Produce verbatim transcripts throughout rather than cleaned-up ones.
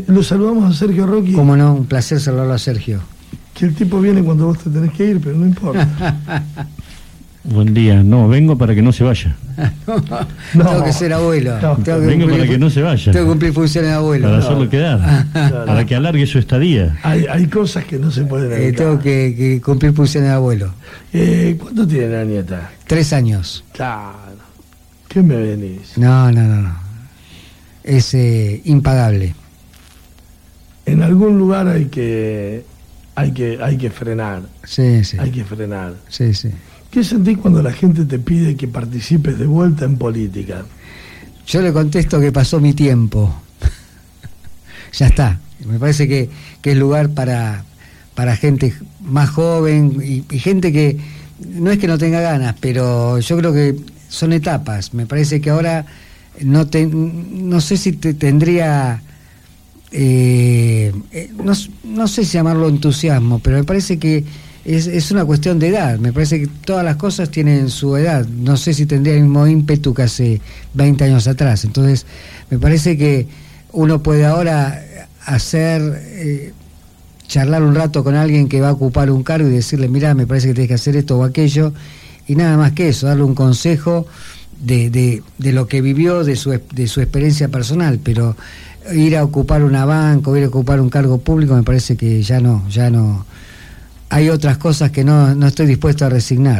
lo saludamos a Sergio Rocchi. Cómo no, un placer saludarlo a Sergio. Que el tipo viene cuando vos te tenés que ir, pero no importa. Buen día. No, vengo para que no se vaya. no, no, tengo que ser abuelo. No, tengo que vengo cumplir, para que no se vaya. Tengo que cumplir funciones de abuelo. Para no. hacerlo quedar. No, no. Para que alargue su estadía. Hay, hay cosas que no se pueden eh, Tengo que, que cumplir funciones de abuelo. Eh, ¿Cuánto tiene la nieta? Tres años. Claro. ¿Qué me venís? No, no, no. no. Es eh, impagable. En algún lugar hay que, hay que, hay que frenar. Sí, sí. Hay que frenar. Sí, sí. ¿Qué sentís cuando la gente te pide que participes de vuelta en política? Yo le contesto que pasó mi tiempo. Ya está. Me parece que, que es lugar para, para gente más joven y, y gente que no es que no tenga ganas, pero yo creo que son etapas. Me parece que ahora no, te, no sé si te tendría... Eh, no, no sé si llamarlo entusiasmo, pero me parece que es, es una cuestión de edad. Me parece que todas las cosas tienen su edad. No sé si tendría el mismo ímpetu que hace veinte años atrás. Entonces me parece que uno puede ahora hacer eh, charlar un rato con alguien que va a ocupar un cargo y decirle, mirá, me parece que tenés que hacer esto o aquello, y nada más que eso, darle un consejo de, de, de lo que vivió, de su, de su experiencia personal. Pero ir a ocupar una banca o ir a ocupar un cargo público me parece que ya no, ya no. Hay otras cosas que no, no estoy dispuesto a resignar.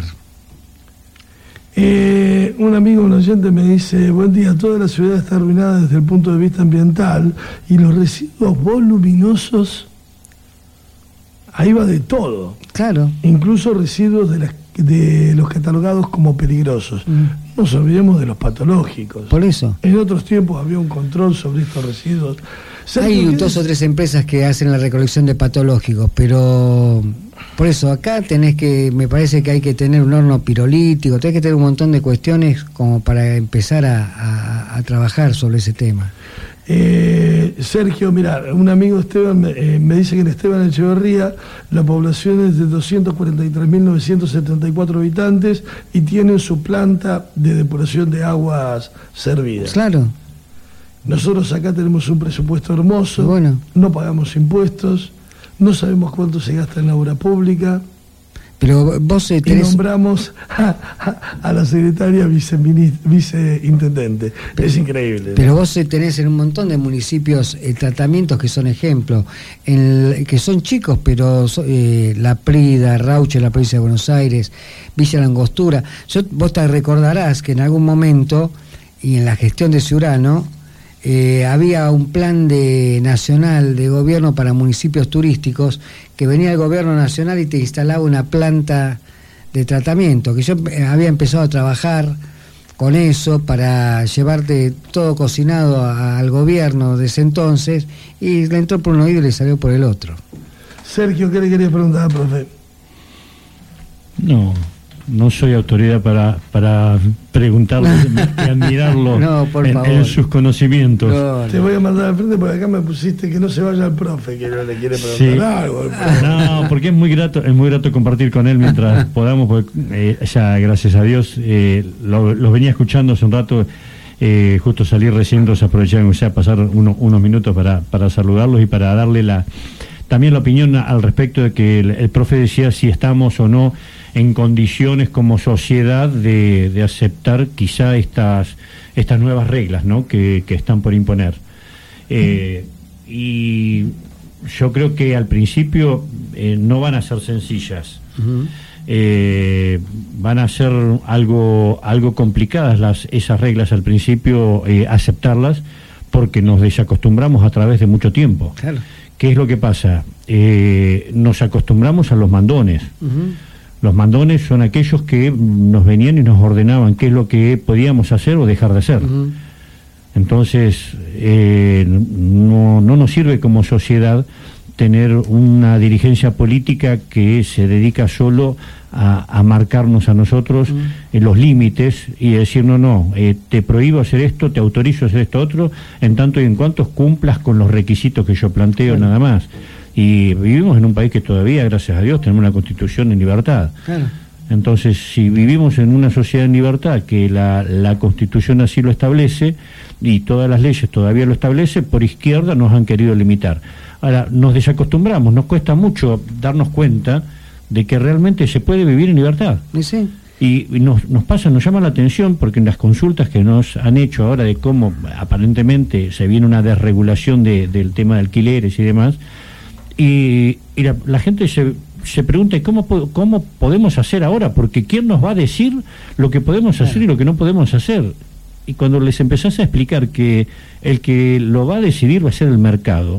Eh, un amigo, un oyente me dice, buen día, toda la ciudad está arruinada desde el punto de vista ambiental y los residuos voluminosos, ahí va de todo. Claro. Incluso residuos de, las, de los catalogados como peligrosos. Mm. No nos olvidemos de los patológicos. Por eso. En otros tiempos había un control sobre estos residuos. Hay dos o tres empresas que hacen la recolección de patológicos, pero por eso acá tenés que, me parece que hay que tener un horno pirolítico, tenés que tener un montón de cuestiones como para empezar a, a, a trabajar sobre ese tema. Eh, Sergio, mira, un amigo Esteban me, eh, me dice que en Esteban Echeverría la población es de doscientos cuarenta y tres mil novecientos setenta y cuatro habitantes y tienen su planta de depuración de aguas servidas. Claro. Nosotros acá tenemos un presupuesto hermoso, bueno. No pagamos impuestos, no sabemos cuánto se gasta en la obra pública. Pero vos eh, tenés... Y nombramos a, a, a la secretaria viceintendente. Pero, es increíble. Pero ¿no? Vos eh, tenés en un montón de municipios eh, tratamientos que son ejemplos, en el, que son chicos, pero eh, La Prida, Rauche, la provincia de Buenos Aires, Villa La Angostura. Yo, vos te recordarás que en algún momento, y en la gestión de Ciurano, Eh, había un plan de nacional de gobierno para municipios turísticos, que venía el gobierno nacional y te instalaba una planta de tratamiento, que yo había empezado a trabajar con eso para llevarte todo cocinado a, al gobierno de ese entonces, y le entró por un oído y le salió por el otro. Sergio, ¿qué le quería preguntar, profe? No, no soy autoridad para, para preguntarle y admirarlo no, por en, favor. en sus conocimientos. No, no. Te voy a mandar al frente porque acá me pusiste que no se vaya el profe, que no le quiere preguntar sí. algo. No, porque es muy grato, es muy grato compartir con él mientras podamos, porque eh, ya gracias a Dios eh, lo, los venía escuchando hace un rato, eh, justo salir recién, entonces aprovecharon, o sea, pasar uno, unos minutos para, para saludarlos y para darle la también la opinión al respecto de que el, el profe decía si estamos o no en condiciones como sociedad de, de aceptar quizá estas estas nuevas reglas, ¿no? que, que están por imponer. Eh, y yo creo que al principio eh, no van a ser sencillas. Uh-huh. eh, van a ser algo algo complicadas las esas reglas al principio, eh, aceptarlas, porque nos desacostumbramos a través de mucho tiempo. Claro. ¿Qué es lo que pasa? Eh, nos acostumbramos a los mandones. Uh-huh. Los mandones son aquellos que nos venían y nos ordenaban qué es lo que podíamos hacer o dejar de hacer. Uh-huh. Entonces, eh, no, no nos sirve como sociedad tener una dirigencia política que se dedica solo a, a marcarnos a nosotros uh-huh. en los límites y decir, no, no, eh, te prohíbo hacer esto, te autorizo a hacer esto otro, en tanto y en cuanto cumplas con los requisitos que yo planteo, claro. Nada más. Y vivimos en un país que todavía, gracias a Dios, tenemos una constitución en libertad. Claro. Entonces, si vivimos en una sociedad en libertad, que la, la Constitución así lo establece, y todas las leyes todavía lo establecen, por izquierda nos han querido limitar. Ahora, nos desacostumbramos, nos cuesta mucho darnos cuenta de que realmente se puede vivir en libertad. ¿Y sí? Y, y nos, nos pasa, nos llama la atención, porque en las consultas que nos han hecho ahora de cómo aparentemente se viene una desregulación de, del tema de alquileres y demás, y, y la, la gente se... se pregunta ¿cómo, cómo podemos hacer ahora? Porque ¿quién nos va a decir lo que podemos hacer y lo que no podemos hacer? Y cuando les empezás a explicar que el que lo va a decidir va a ser el mercado,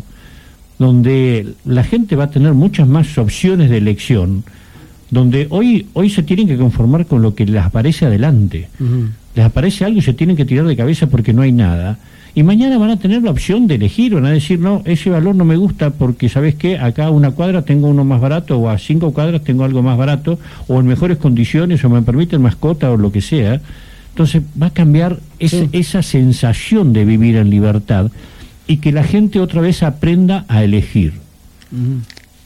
donde la gente va a tener muchas más opciones de elección, donde hoy hoy se tienen que conformar con lo que les aparece adelante. Uh-huh. Les aparece algo y se tienen que tirar de cabeza porque no hay nada. Y mañana van a tener la opción de elegir, van a decir, no, ese valor no me gusta porque, ¿sabes qué? Acá a una cuadra tengo uno más barato, o a cinco cuadras tengo algo más barato, o en mejores condiciones, o me permiten mascota, o lo que sea. Entonces va a cambiar ese, sí. esa sensación de vivir en libertad, y que la gente otra vez aprenda a elegir. Uh-huh.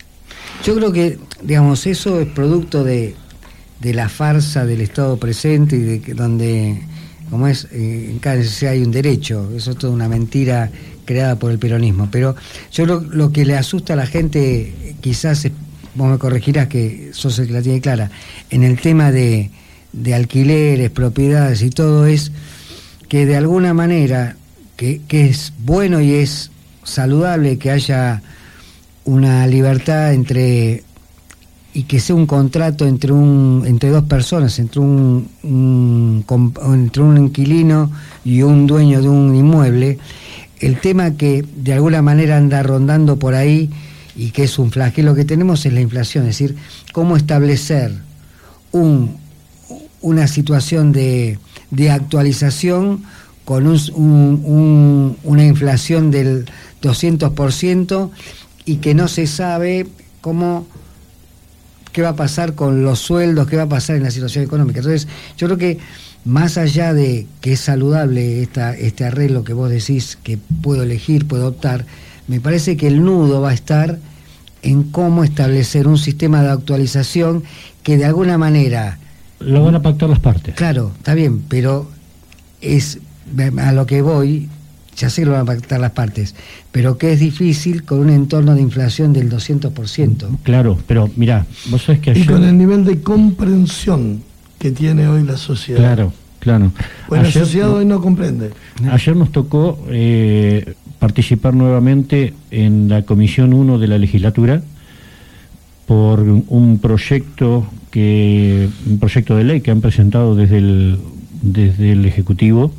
Yo creo que, digamos, eso es producto de, de la farsa del Estado presente, y de que donde... como es, eh, en cada necesidad hay un derecho, eso es toda una mentira creada por el peronismo. Pero yo lo, lo que le asusta a la gente, quizás, vos me corregirás que sos el que la tiene clara, en el tema de, de alquileres, propiedades y todo, es que de alguna manera, que, que es bueno y es saludable que haya una libertad entre... y que sea un contrato entre un entre dos personas, entre un, un entre un inquilino y un dueño de un inmueble. El tema que de alguna manera anda rondando por ahí, y que es un flagelo que tenemos, es la inflación. Es decir, cómo establecer un una situación de, de actualización con un, un, un, una inflación del doscientos por ciento, y que no se sabe cómo... qué va a pasar con los sueldos, qué va a pasar en la situación económica. Entonces, yo creo que más allá de que es saludable esta, este arreglo que vos decís, que puedo elegir, puedo optar, me parece que el nudo va a estar en cómo establecer un sistema de actualización que de alguna manera... Lo van a pactar las partes. Claro, está bien, pero es a lo que voy... ya sé que lo van a pactar las partes, pero que es difícil con un entorno de inflación del doscientos por ciento. Claro, pero mirá, vos sabés que ayer... Y con el nivel de comprensión que tiene hoy la sociedad. Claro, claro. Pues ayer, la sociedad no, hoy no comprende. Ayer nos tocó eh, participar nuevamente en la Comisión uno de la legislatura por un proyecto que un proyecto de ley que han presentado desde el, desde el Ejecutivo,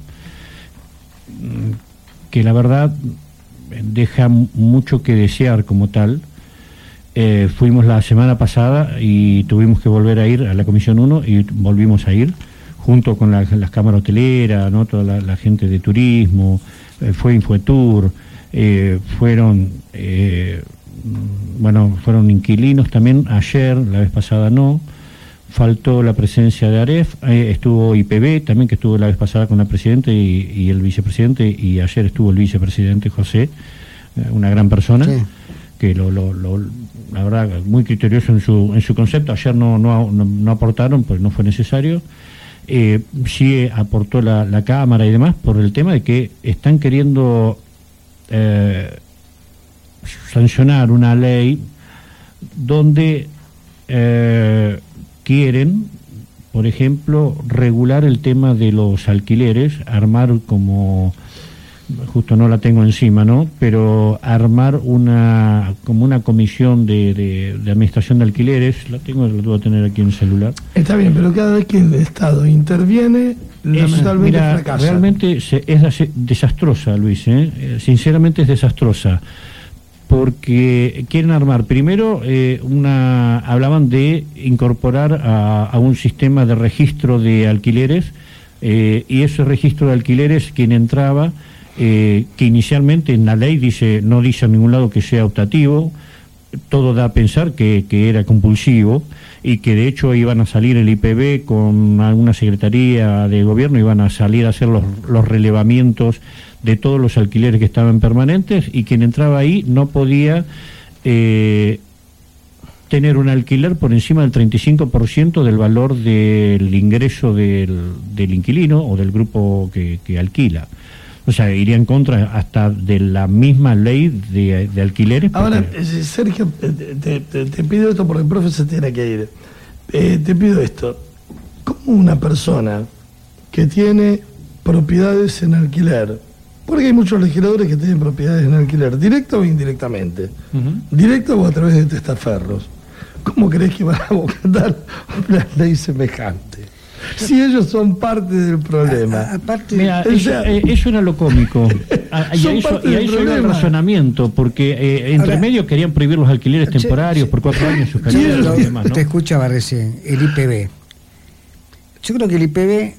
que la verdad deja mucho que desear como tal. Eh, fuimos la semana pasada y tuvimos que volver a ir a la Comisión uno, y volvimos a ir junto con la, las cámaras hoteleras, ¿no? Toda la, la gente de turismo, eh, fue Infotour, eh, fueron eh, bueno, fueron inquilinos también ayer, la vez pasada no. Faltó la presencia de AREF, eh, estuvo I P B también, que estuvo la vez pasada con la presidenta y, y el vicepresidente, y ayer estuvo el vicepresidente José, eh, una gran persona, sí. que lo, lo, lo, la verdad, muy criterioso en su en su concepto. Ayer no no, no, no aportaron, pues no fue necesario. Eh, sí aportó la, la Cámara y demás, por el tema de que están queriendo eh, sancionar una ley donde... Eh, quieren, por ejemplo, regular el tema de los alquileres, armar como, justo no la tengo encima, ¿no? Pero armar una, como una comisión de, de, de administración de alquileres, la tengo, la debo tener aquí en el celular. Está bien, pero cada vez que el Estado interviene, lamentablemente mira, fracasa. Realmente se, es desastrosa, Luis, ¿eh? Sinceramente es desastrosa. Porque quieren armar primero eh, una hablaban de incorporar a, a un sistema de registro de alquileres, eh, y ese registro de alquileres, quien entraba, eh, que inicialmente en la ley dice no dice en ningún lado que sea optativo, todo da a pensar que, que era compulsivo, y que de hecho iban a salir el I P B con alguna secretaría de gobierno, iban a salir a hacer los, los relevamientos de todos los alquileres que estaban permanentes, y quien entraba ahí no podía eh, tener un alquiler por encima del treinta y cinco por ciento del valor del ingreso del, del inquilino o del grupo que, que alquila. O sea, iría en contra hasta de la misma ley de, de alquileres. Porque... Ahora, eh, Sergio, te, te, te pido esto porque el profe se tiene que ir. Eh, te pido esto. ¿Cómo una persona que tiene propiedades en alquiler, porque hay muchos legisladores que tienen propiedades en alquiler, directa o indirectamente, uh-huh. directa o a través de testaferros, ¿cómo crees que van a votar una ley semejante? Si ellos son parte del problema. A, aparte, mira, eso, sea, eh, eso era lo cómico. A, y, a eso, y a eso era el razonamiento, porque eh, entre Ahora, medio querían prohibir los alquileres che, temporarios che, por cuatro años suspendidos y demás, ¿no? Te escuchaba recién, el I P B. Yo creo que el I P B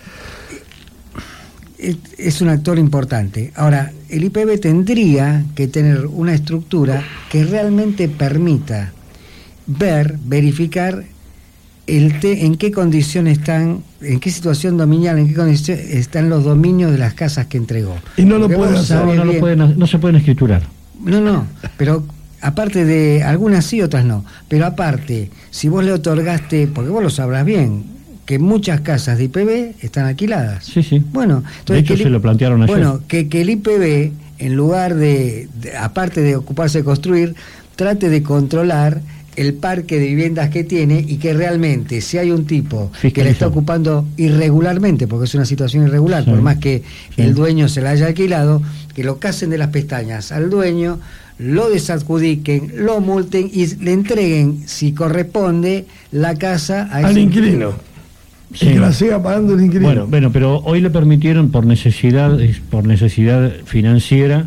es, es un actor importante. Ahora, el I P B tendría que tener una estructura que realmente permita ver, verificar el te, en qué condiciones están, en qué situación dominial, en qué condición están los dominios de las casas que entregó. Y no lo pueden hacer, no, no, lo pueden, no se pueden escriturar. No, no, pero aparte de algunas sí, otras no. Pero aparte, si vos le otorgaste, porque vos lo sabrás bien, que muchas casas de I P B están alquiladas. Sí, sí. Bueno, entonces de hecho se lo plantearon ayer. Bueno, que, que el I P B, en lugar de, de, aparte de ocuparse de construir, trate de controlar el parque de viviendas que tiene y que realmente, si hay un tipo que le está ocupando irregularmente, porque es una situación irregular, sí, por más que sí. el dueño se la haya alquilado, que lo casen de las pestañas al dueño, lo desadjudiquen, lo multen y le entreguen, si corresponde, la casa a al inquilino. Sí. Y que la siga pagando el inquilino. Bueno, bueno, pero hoy le permitieron por necesidad, por necesidad financiera,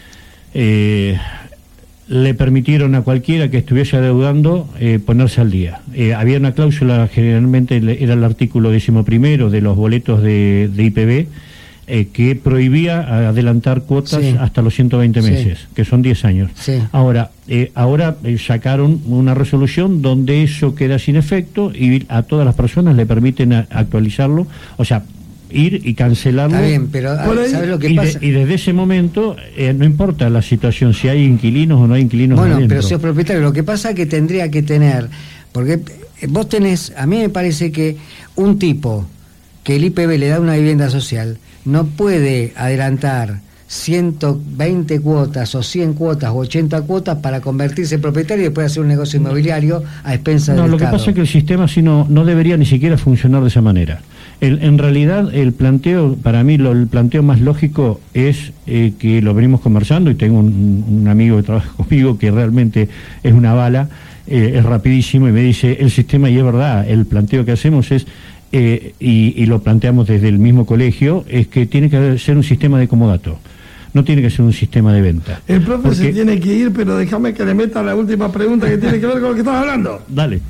eh, le permitieron a cualquiera que estuviese adeudando eh, ponerse al día. Eh, había una cláusula, generalmente era el artículo décimo primero de los boletos de, de I P B, eh, que prohibía adelantar cuotas sí. hasta los ciento veinte meses, sí. que son diez años. Sí. Ahora, eh, ahora eh, sacaron una resolución donde eso queda sin efecto y a todas las personas le permiten a, actualizarlo, o sea, ir y cancelarlo. Está bien, pero ¿sabes lo que y pasa? De, y desde ese momento, eh, no importa la situación, si hay inquilinos o no hay inquilinos. Bueno, adentro. Pero si es propietario, lo que pasa es que tendría que tener, porque vos tenés, a mí me parece que un tipo que el I P B le da una vivienda social no puede adelantar ciento veinte cuotas o cien cuotas o ochenta cuotas para convertirse en propietario y después hacer un negocio inmobiliario a expensas no, del Estado. No, lo que pasa es que el sistema así no, no debería ni siquiera funcionar de esa manera. El, en realidad el planteo, para mí lo, el planteo más lógico es eh, que lo venimos conversando y tengo un, un amigo que trabaja conmigo que realmente es una bala, eh, es rapidísimo y me dice el sistema, y es verdad, el planteo que hacemos es eh, y, y lo planteamos desde el mismo colegio, es que tiene que ser un sistema de comodato, no tiene que ser un sistema de venta. El profe porque... se tiene que ir, pero déjame que le meta la última pregunta que tiene que ver con lo que estás hablando. Dale.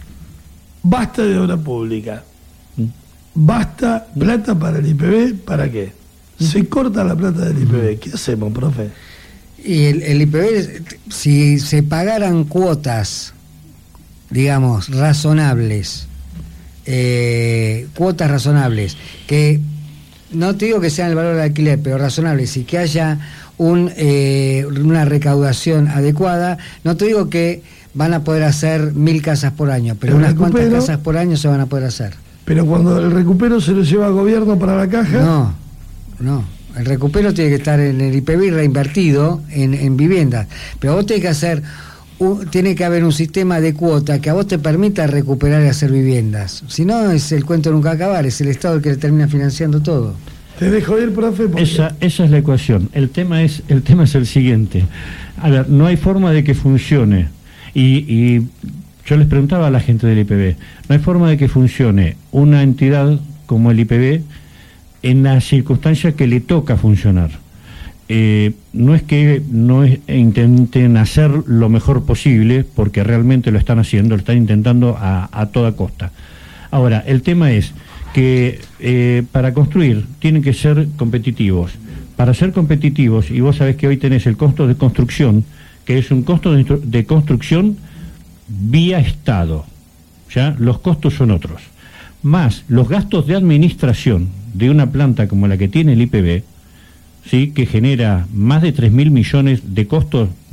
Basta de obra pública. Basta plata para el I P B, ¿para qué? Se corta la plata del I P B. ¿Qué hacemos, profe? Y el, el I P B, si se pagaran cuotas, digamos, razonables, eh, cuotas razonables, que no te digo que sean el valor del alquiler, pero razonables, y que haya un, eh, una recaudación adecuada, no te digo que van a poder hacer mil casas por año, pero el unas recupero, cuantas casas por año se van a poder hacer. Pero cuando el recupero se lo lleva al gobierno para la caja... No, no. El recupero tiene que estar en el I P B reinvertido en, en viviendas. Pero vos tenés que hacer... Un, tiene que haber un sistema de cuota que a vos te permita recuperar y hacer viviendas. Si no, es el cuento nunca acabar. Es el Estado el que le termina financiando todo. Te dejo ir, profe. Porque... Esa, esa es la ecuación. El tema es, el tema es el siguiente. A ver, no hay forma de que funcione. Y... y yo les preguntaba a la gente del I P B, no hay forma de que funcione una entidad como el I P B en la circunstancia que le toca funcionar. Eh, no es que no es, intenten hacer lo mejor posible, porque realmente lo están haciendo, lo están intentando a, a toda costa. Ahora, el tema es que eh, para construir tienen que ser competitivos. Para ser competitivos, y vos sabés que hoy tenés el costo de construcción, que es un costo de, de construcción vía Estado, ya los costos son otros, más los gastos de administración de una planta como la que tiene el I P B, sí, que genera más de tres mil millones de costos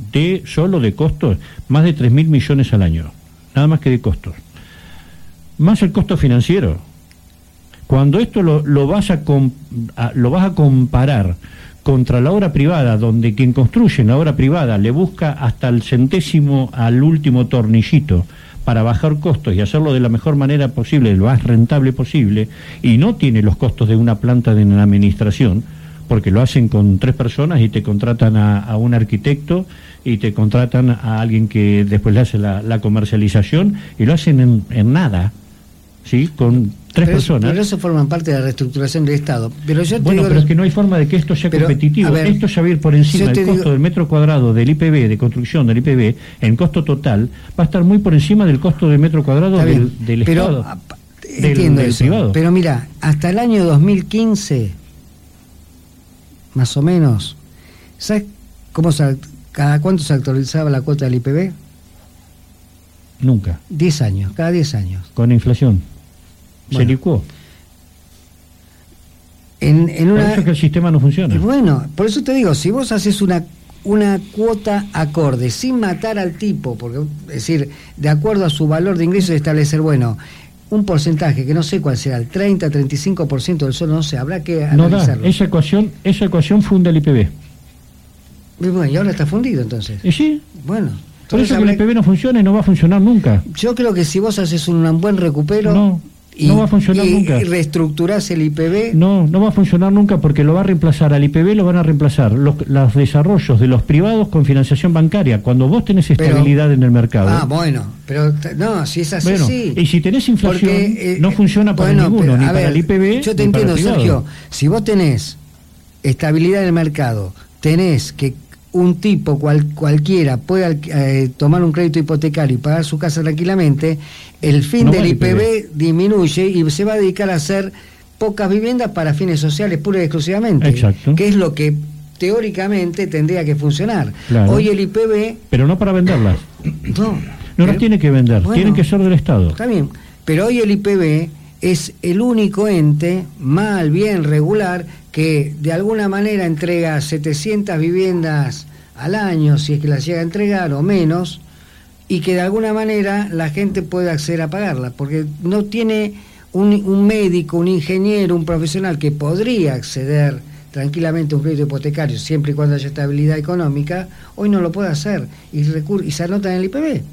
de solo de costos, más de tres mil millones al año, nada más que de costos, más el costo financiero. Cuando esto lo, lo vas a, com, a lo vas a comparar contra la obra privada, donde quien construye en la obra privada le busca hasta el centésimo al último tornillito para bajar costos y hacerlo de la mejor manera posible, lo más rentable posible, y no tiene los costos de una planta de una administración, porque lo hacen con tres personas y te contratan a, a un arquitecto y te contratan a alguien que después le hace la, la comercialización, y lo hacen en, en nada, ¿sí? Con tres pero personas. Eso, pero eso forma parte de la reestructuración del Estado. Pero yo te bueno, digo, pero es que no hay forma de que esto sea pero, competitivo. Ver, esto ya va a ir por encima del costo digo, del metro cuadrado del I P B, de construcción del I P B, en costo total, va a estar muy por encima del costo del metro cuadrado del, del pero, Estado. A, entiendo del, eso, del privado. Pero mira, hasta el año dos mil quince, más o menos, ¿sabes cómo se, cada cuánto se actualizaba la cuota del I P B? Nunca. diez años, cada diez años. Con inflación. Bueno. Se licuó. En, en una, por eso es que el sistema no funciona. Y bueno, por eso te digo, si vos haces una una cuota acorde, sin matar al tipo, porque es decir, de acuerdo a su valor de ingresos, establecer, bueno, un porcentaje que no sé cuál será, el treinta, treinta y cinco por ciento del sueldo, no sé, habrá que analizarlo. No da, esa ecuación, esa ecuación funda el I P B. Y bueno, y ahora está fundido entonces. ¿Y sí? Bueno. Por eso que el I P B no funciona y no va a funcionar nunca. Yo creo que si vos haces un, un buen recupero... No. Y, no va a funcionar y, nunca. Y reestructurás el I P B. No, no va a funcionar nunca, porque lo va a reemplazar al I P B, lo van a reemplazar los, los desarrollos de los privados con financiación bancaria. Cuando vos tenés estabilidad pero, en el mercado. Ah, bueno, pero no, si es así, bueno, sí. Y si tenés inflación, porque, eh, no funciona para bueno, ninguno, pero, ni ver, para el I P B. Yo te ni entiendo, para el Sergio. Si vos tenés estabilidad en el mercado, tenés que un tipo cual, cualquiera pueda eh, tomar un crédito hipotecario y pagar su casa tranquilamente, el fin no del I P B, I P B disminuye y se va a dedicar a hacer pocas viviendas para fines sociales pura y exclusivamente. Exacto. Que es lo que teóricamente tendría que funcionar. Claro. Hoy el I P B... Pero no para venderlas. No. No las tiene que vender, bueno, tienen que ser del Estado. Está bien, pero hoy el I P B es el único ente, mal, bien, regular, que de alguna manera entrega setecientas viviendas al año, si es que las llega a entregar, o menos, y que de alguna manera la gente puede acceder a pagarla, porque no tiene un, un médico, un ingeniero, un profesional que podría acceder tranquilamente a un crédito hipotecario, siempre y cuando haya estabilidad económica, hoy no lo puede hacer, y, recur- y se anota en el I P B.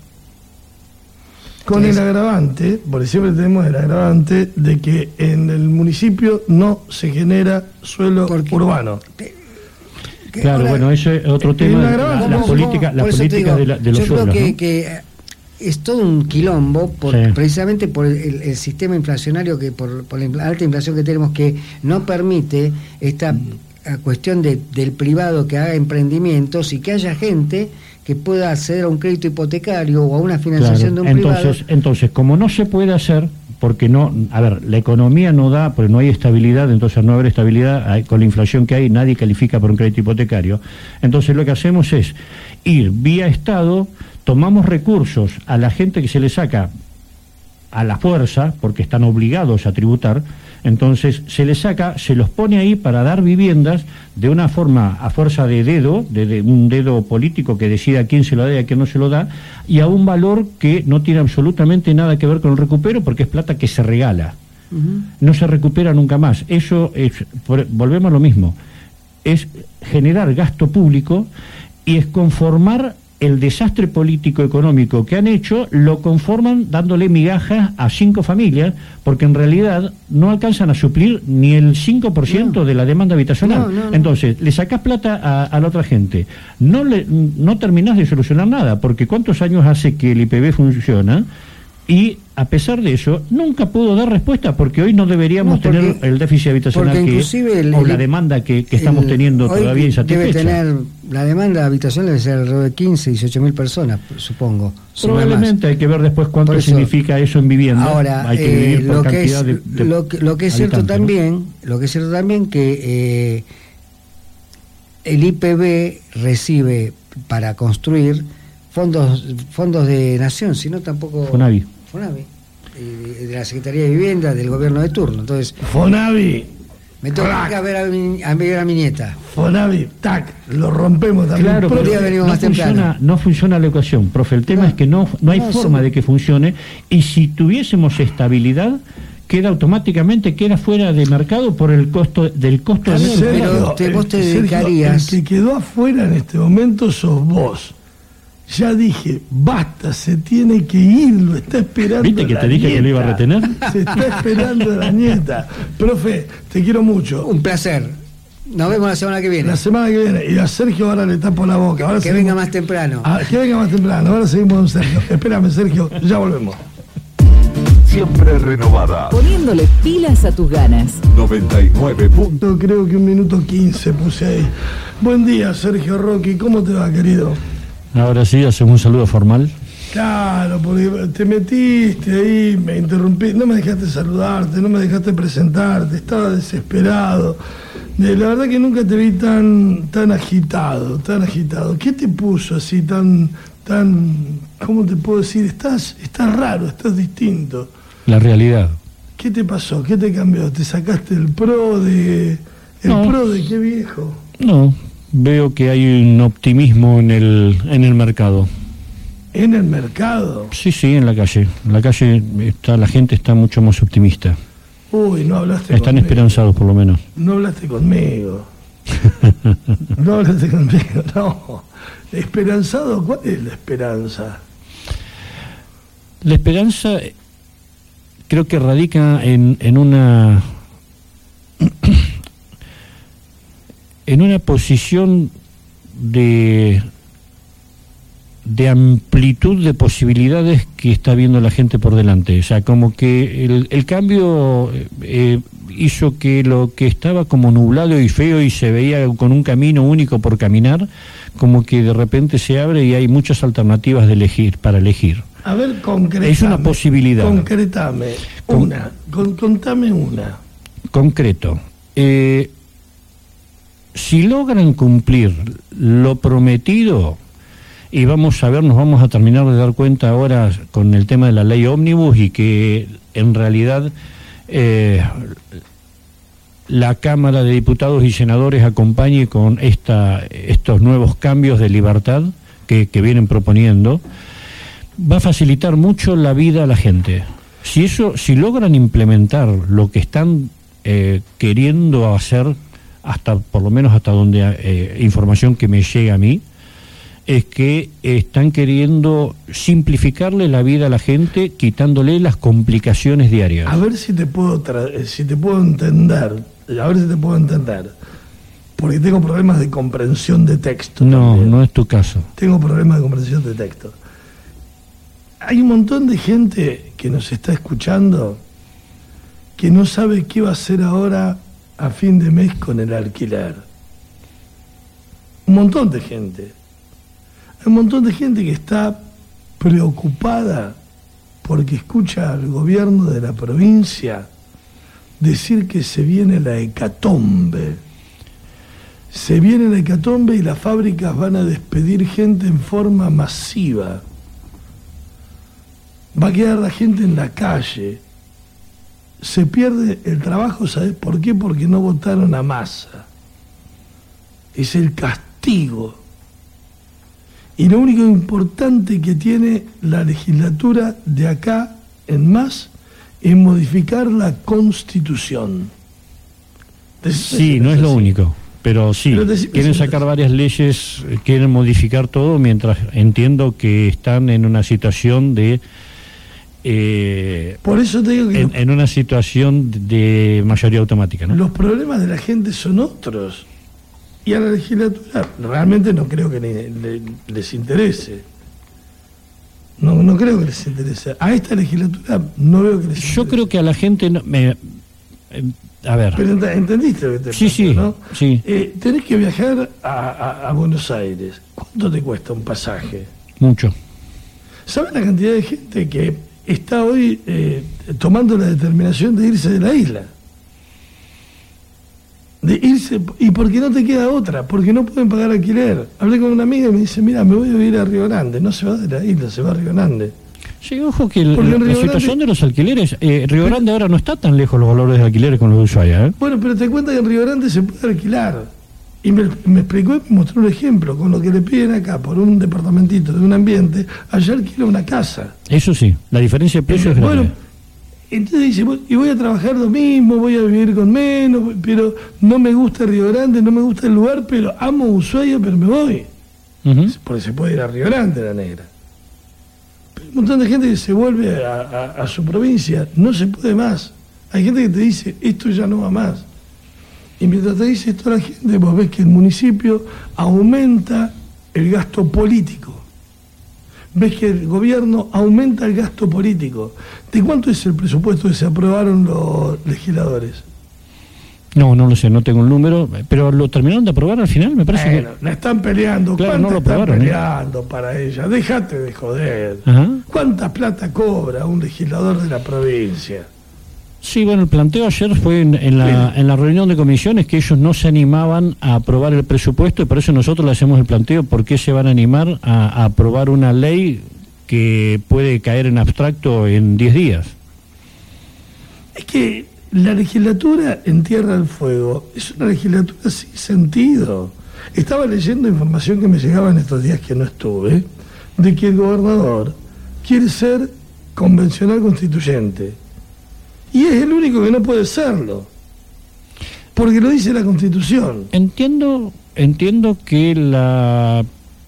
Con el agravante, porque siempre tenemos el agravante de que en el municipio no se genera suelo porque, urbano. Que, claro, ahora, bueno, eso es otro tema, la, las políticas la política de, la, de los yo suelos. Yo creo que, ¿no? que es todo un quilombo, por, sí. precisamente por el, el sistema inflacionario, que por, por la alta inflación que tenemos, que no permite esta mm. cuestión de, del privado que haga emprendimientos y que haya gente que pueda acceder a un crédito hipotecario o a una financiación claro. de un entonces, privado. Entonces, como no se puede hacer, porque no, a ver, la economía no da, porque no hay estabilidad, entonces no haber estabilidad, hay, con la inflación que hay, nadie califica por un crédito hipotecario. Entonces lo que hacemos es ir vía Estado, tomamos recursos a la gente que se le saca a la fuerza, porque están obligados a tributar, entonces se les saca, se los pone ahí para dar viviendas de una forma a fuerza de dedo, de, de un dedo político que decida a quién se lo da y a quién no se lo da, y a un valor que no tiene absolutamente nada que ver con el recupero, porque es plata que se regala. Uh-huh. No se recupera nunca más. Eso es, por, volvemos a lo mismo, es generar gasto público y es conformar el desastre político-económico que han hecho, lo conforman dándole migajas a cinco familias, porque en realidad no alcanzan a suplir ni el cinco por ciento no. de la demanda habitacional. No, no, no. Entonces, le sacás plata a, a la otra gente. No, le, no terminás de solucionar nada, porque ¿cuántos años hace que el I P B funciona? Y a pesar de eso, nunca pudo dar respuesta, porque hoy no deberíamos no, porque, tener el déficit habitacional que, el, o la demanda que, que estamos el, teniendo todavía insatisfecha. Debe tener, la demanda habitacional debe ser alrededor de quince, dieciocho mil personas, supongo. Probablemente, hay que ver después cuánto eso, significa eso en vivienda. Ahora, hay que eh, lo, que es, de, de lo, que, lo que es cierto también, ¿no? lo que es cierto también que eh, el I P B recibe para construir fondos fondos de nación, sino tampoco Fonavi. Fonavi, de, de la Secretaría de Vivienda del gobierno de turno. Entonces, Fonavi, Me tengo que ir a ver a mi, a ver a mi nieta. Fonavi, tac, lo rompemos también. Claro, pero día venimos no, más funciona, temprano. no funciona la ecuación, profe. El tema No, es que no, no hay no, forma sí. de que funcione, y si tuviésemos estabilidad, queda automáticamente queda fuera de mercado por el costo del costo del metro Pero cuadrado. te- vos te Sergio, dedicarías- el que quedó afuera en este momento sos vos. Ya dije, basta, se tiene que ir, lo está esperando. ¿Viste que la te dije nieta. que lo iba a retener? Se está esperando la nieta. Profe, te quiero mucho. Un placer. Nos vemos la semana que viene. La semana que viene, y a Sergio ahora le tapo la boca. Ahora Que seguimos- venga más temprano. Ah, que venga más temprano, ahora seguimos con Sergio. Espérame, Sergio, ya volvemos. Siempre renovada. Poniéndole pilas a tus ganas. noventa y nueve puntos. Yo creo que un minuto quince puse ahí. Buen día, Sergio Rocky, ¿cómo te va, querido? Ahora sí, hacemos un saludo formal. Claro, porque te metiste ahí, me interrumpí, no me dejaste saludarte, no me dejaste presentarte, estaba desesperado. De, la verdad que nunca te vi tan, tan agitado, tan agitado. ¿Qué te puso así tan, tan, cómo te puedo decir? Estás, estás raro, estás distinto. La realidad. ¿Qué te pasó? ¿Qué te cambió? ¿Te sacaste el pro de, el No. pro de qué viejo? No, veo que hay un optimismo en el, en el mercado. ¿En el mercado? Sí, sí, en la calle. En la calle está, la gente está mucho más optimista. Uy, no hablaste Están conmigo. esperanzados, por lo menos. No hablaste conmigo. No hablaste conmigo, no. ¿Esperanzado? ¿Cuál es la esperanza? La esperanza eh, creo que radica en, en una en una posición de de amplitud de posibilidades que está viendo la gente por delante. O sea, como que el, el cambio eh, hizo que lo que estaba como nublado y feo y se veía con un camino único por caminar, como que de repente se abre y hay muchas alternativas de elegir para elegir. A ver, concretame. Es una posibilidad. Concretame. Con- Una. Con- contame una. Concreto. Eh, si logran cumplir lo prometido, y vamos a ver, nos vamos a terminar de dar cuenta ahora con el tema de la ley ómnibus, y que en realidad eh, la Cámara de Diputados y Senadores acompañe con esta, estos nuevos cambios de libertad que, que vienen proponiendo, va a facilitar mucho la vida a la gente. Si eso, si logran implementar lo que están eh, queriendo hacer, hasta por lo menos hasta donde eh, información que me llega a mí, es que están queriendo simplificarle la vida a la gente, quitándole las complicaciones diarias. A ver si te puedo tra- eh, si te puedo entender. A ver si te puedo entender. Porque tengo problemas de comprensión de texto. No, también. no es tu caso. Tengo problemas de comprensión de texto. Hay un montón de gente que nos está escuchando que no sabe qué va a hacer ahora a fin de mes con el alquiler. Un montón de gente. Hay un montón de gente que está preocupada porque escucha al gobierno de la provincia decir que se viene la hecatombe. Se viene la hecatombe y las fábricas van a despedir gente en forma masiva. Va a quedar la gente en la calle. Se pierde el trabajo, ¿sabes por qué? Porque no votaron a Massa. Es el castigo. Y lo único importante que tiene la legislatura de acá en más es modificar la Constitución. Sí, no es lo único, pero sí, Pero decime quieren si- sacar varias leyes, eh, quieren modificar todo, mientras entiendo que están en una situación de... eh, Por eso te digo que en, en una situación de mayoría automática, ¿no? los problemas de la gente son otros. Y a la legislatura realmente no creo que le- le- les interese. No, no creo que les interese. A esta legislatura no veo que les interese. Yo creo que a la gente... No, me, eh, a ver, Pero ent- entendiste lo que te Sí, pasa, sí, ¿no? sí. Eh, tenés que viajar a, a- a Buenos Aires. ¿Cuánto te cuesta un pasaje? mucho. ¿Sabes la cantidad de gente que está hoy eh, tomando la determinación de irse de la isla? De irse, y porque no te queda otra, porque no pueden pagar alquiler. Hablé con una amiga y me dice, mira, me voy a ir a Río Grande. No se va de la isla, se va a Río Grande. Sí, ojo que el, Porque la, en Río la situación Grande- de los alquileres, eh, Río Grande ahora no está tan lejos los valores de alquileres con los de Ushuaia, ¿eh? Bueno, pero te cuenta que en Río Grande se puede alquilar. Y me, me explicó y me mostró un ejemplo. Con lo que le piden acá por un departamentito de un ambiente, allá alquila una casa. Eso sí, la diferencia de precio es grande. Bueno, entonces dice, "Voy- y voy a trabajar lo mismo, voy a vivir con menos, pero no me gusta Río Grande, no me gusta el lugar, pero amo Ushuaia, pero me voy. Ujú. Porque se puede ir a Río Grande, la negra. Pero hay un montón de gente que se vuelve a, a- a su provincia, no se puede más. Hay gente que te dice, esto ya no va más. Y mientras te dice esto a la gente, vos ves que el municipio aumenta el gasto político. Ves que el gobierno aumenta el gasto político. ¿De cuánto es el presupuesto que se aprobaron los legisladores? No, no lo sé, no tengo el número, pero lo terminaron de aprobar al final, me parece Bueno, la están peleando. Claro, ¿Cuántas no lo están aprobaron, ¿eh? peleando para ella? Déjate de joder. que... Ajá. ¿Cuánta plata cobra un legislador de la provincia? Sí, bueno, el planteo ayer fue en, en la, en la reunión de comisiones que ellos no se animaban a aprobar el presupuesto y por eso nosotros le hacemos el planteo, ¿por qué se van a animar a, a aprobar una ley que puede caer en abstracto en diez días? Es que la legislatura en Tierra del Fuego es una legislatura sin sentido. Estaba leyendo información que me llegaba en estos días que no estuve, de que el gobernador quiere ser convencional constituyente. Y es el único que no puede serlo. Porque lo dice la Constitución. Entiendo, entiendo que la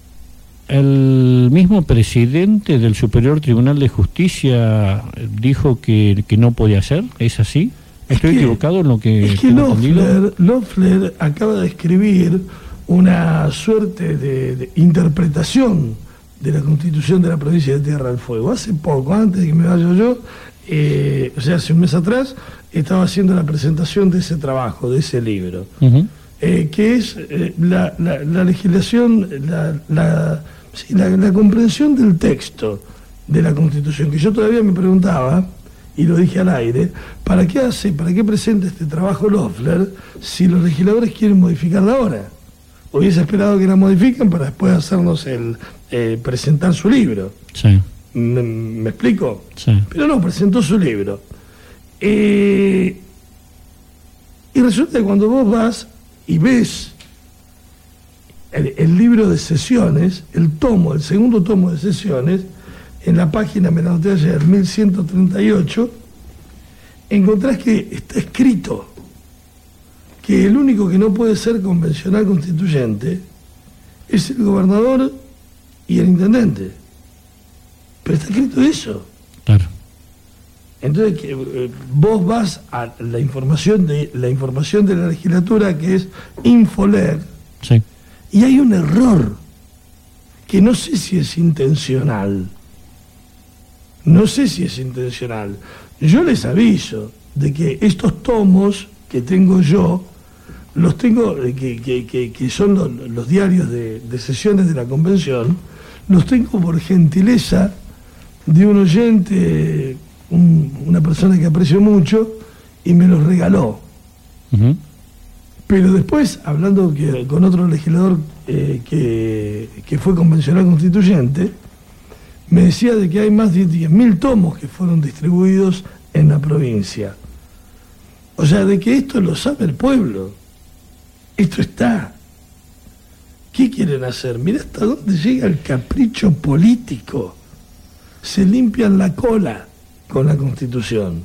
el mismo presidente del Superior Tribunal de Justicia dijo que, que no podía ser, ¿es así? ¿Estoy Es que- equivocado en lo que Es que tengo entendido? Loeffler, Loeffler acaba de escribir una suerte de, de interpretación de la Constitución de la provincia de Tierra del Fuego. Hace poco, antes de que me vaya yo, eh, o sea, hace un mes atrás, estaba haciendo la presentación de ese trabajo, de ese libro, Ujú. eh, que es eh, la, la- la legislación, la, la, sí, la- la comprensión del texto de la Constitución, que yo todavía me preguntaba, y lo dije al aire, ¿para qué hace, para qué presenta este trabajo Loeffler si los legisladores quieren modificarla ahora? Hubiese esperado que la modifiquen para después hacernos el eh, presentar su libro. Sí, ¿Me, me explico? sí. Pero no, presentó su libro. Eh, y resulta que cuando vos vas y ves el, el libro de sesiones, el tomo, el segundo tomo de sesiones, en la página, me la noté ayer, mil ciento treinta y ocho, encontrás que está escrito que el único que no puede ser convencional constituyente es el gobernador y el intendente. Pero está escrito eso. Claro. Entonces que, eh, vos vas a la información de la información de la legislatura, que es Infoleg, Sí. y hay un error que no sé si es intencional. No sé si es intencional. Yo les aviso de que estos tomos que tengo yo, los tengo, eh, que, que, que, que son los, los diarios de, de sesiones de la convención, los tengo por gentileza de un oyente, un- una persona que aprecio mucho, y me los regaló. Ujú. Pero después, hablando que- con otro legislador eh, que, que fue convencional constituyente, me decía de que hay más de diez mil tomos que fueron distribuidos en la provincia. O sea, de que esto lo sabe el pueblo. Esto está. ¿Qué quieren hacer? Mirá hasta dónde llega el capricho político. Se limpian la cola con la Constitución.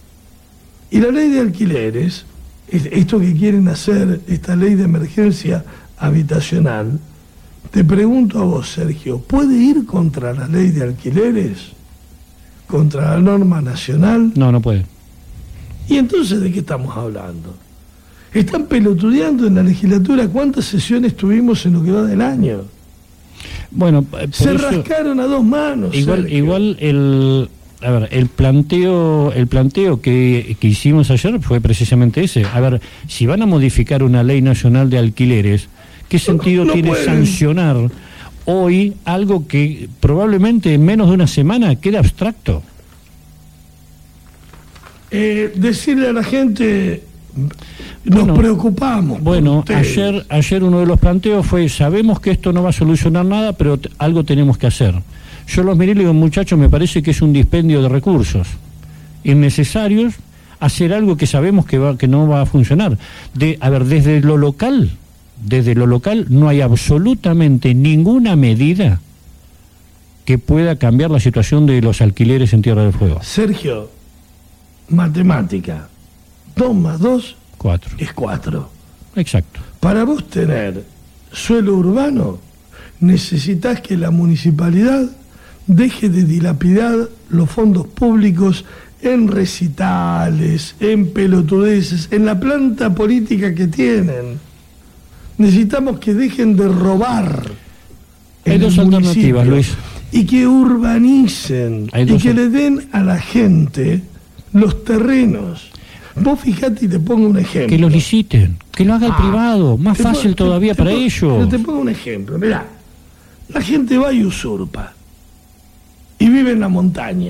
Y la ley de alquileres, es- esto que quieren hacer, esta ley de emergencia habitacional, te pregunto a vos, Sergio, ¿puede ir contra la ley de alquileres? ¿Contra la norma nacional? No, no puede. ¿Y entonces de qué estamos hablando? Están pelotudeando en la legislatura cuántas sesiones tuvimos en lo que va del año. Bueno, eh, por Se eso- rascaron a dos manos. Igual, Sergio. igual el, a ver, el planteo, el planteo que, que hicimos ayer fue precisamente ese. A ver, si van a modificar una ley nacional de alquileres, ¿qué sentido no tiene pueden. sancionar hoy algo que probablemente en menos de una semana quede abstracto? Eh, decirle a la gente, nos Bueno, preocupamos. por Bueno, ustedes. ayer, ayer uno de los planteos fue, sabemos que esto no va a solucionar nada, pero t- algo tenemos que hacer. Yo los miré y le digo, muchachos, me parece que es un dispendio de recursos innecesarios hacer algo que sabemos que va, que no va a funcionar. De, a ver, desde lo local, desde lo local no hay absolutamente ninguna medida que pueda cambiar la situación de los alquileres en Tierra del Fuego. Sergio, matemática, dos más dos Cuatro. es cuatro. Exacto. Para vos tener suelo urbano, necesitas que la municipalidad deje de dilapidar los fondos públicos en recitales, en pelotudeces, en la planta política que tienen. Necesitamos que dejen de robar. Hay dos alternativas, Luis. Y que urbanicen, Hay y dos que al- le den a la gente los terrenos. Vos fijate y te pongo un ejemplo. Que los liciten, que lo haga el Ah, privado, más te fácil po- todavía te para po- ellos. Pero te pongo un ejemplo, mirá, la gente va y usurpa, y vive en la montaña,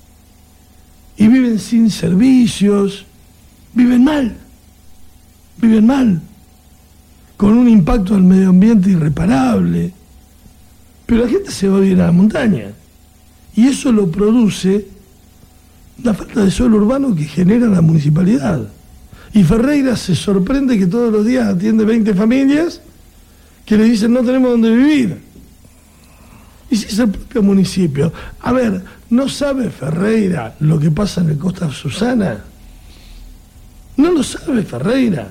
y viven sin servicios, viven mal, viven mal, con un impacto al medio ambiente irreparable, pero la gente se va a vivir a la montaña, y eso lo produce la falta de suelo urbano que genera la municipalidad. Y Ferreira se sorprende que todos los días atiende veinte familias que le dicen no tenemos donde vivir. Y si es el propio municipio. A ver, ¿no sabe Ferreira lo que pasa en el Costa Susana? No lo sabe Ferreira.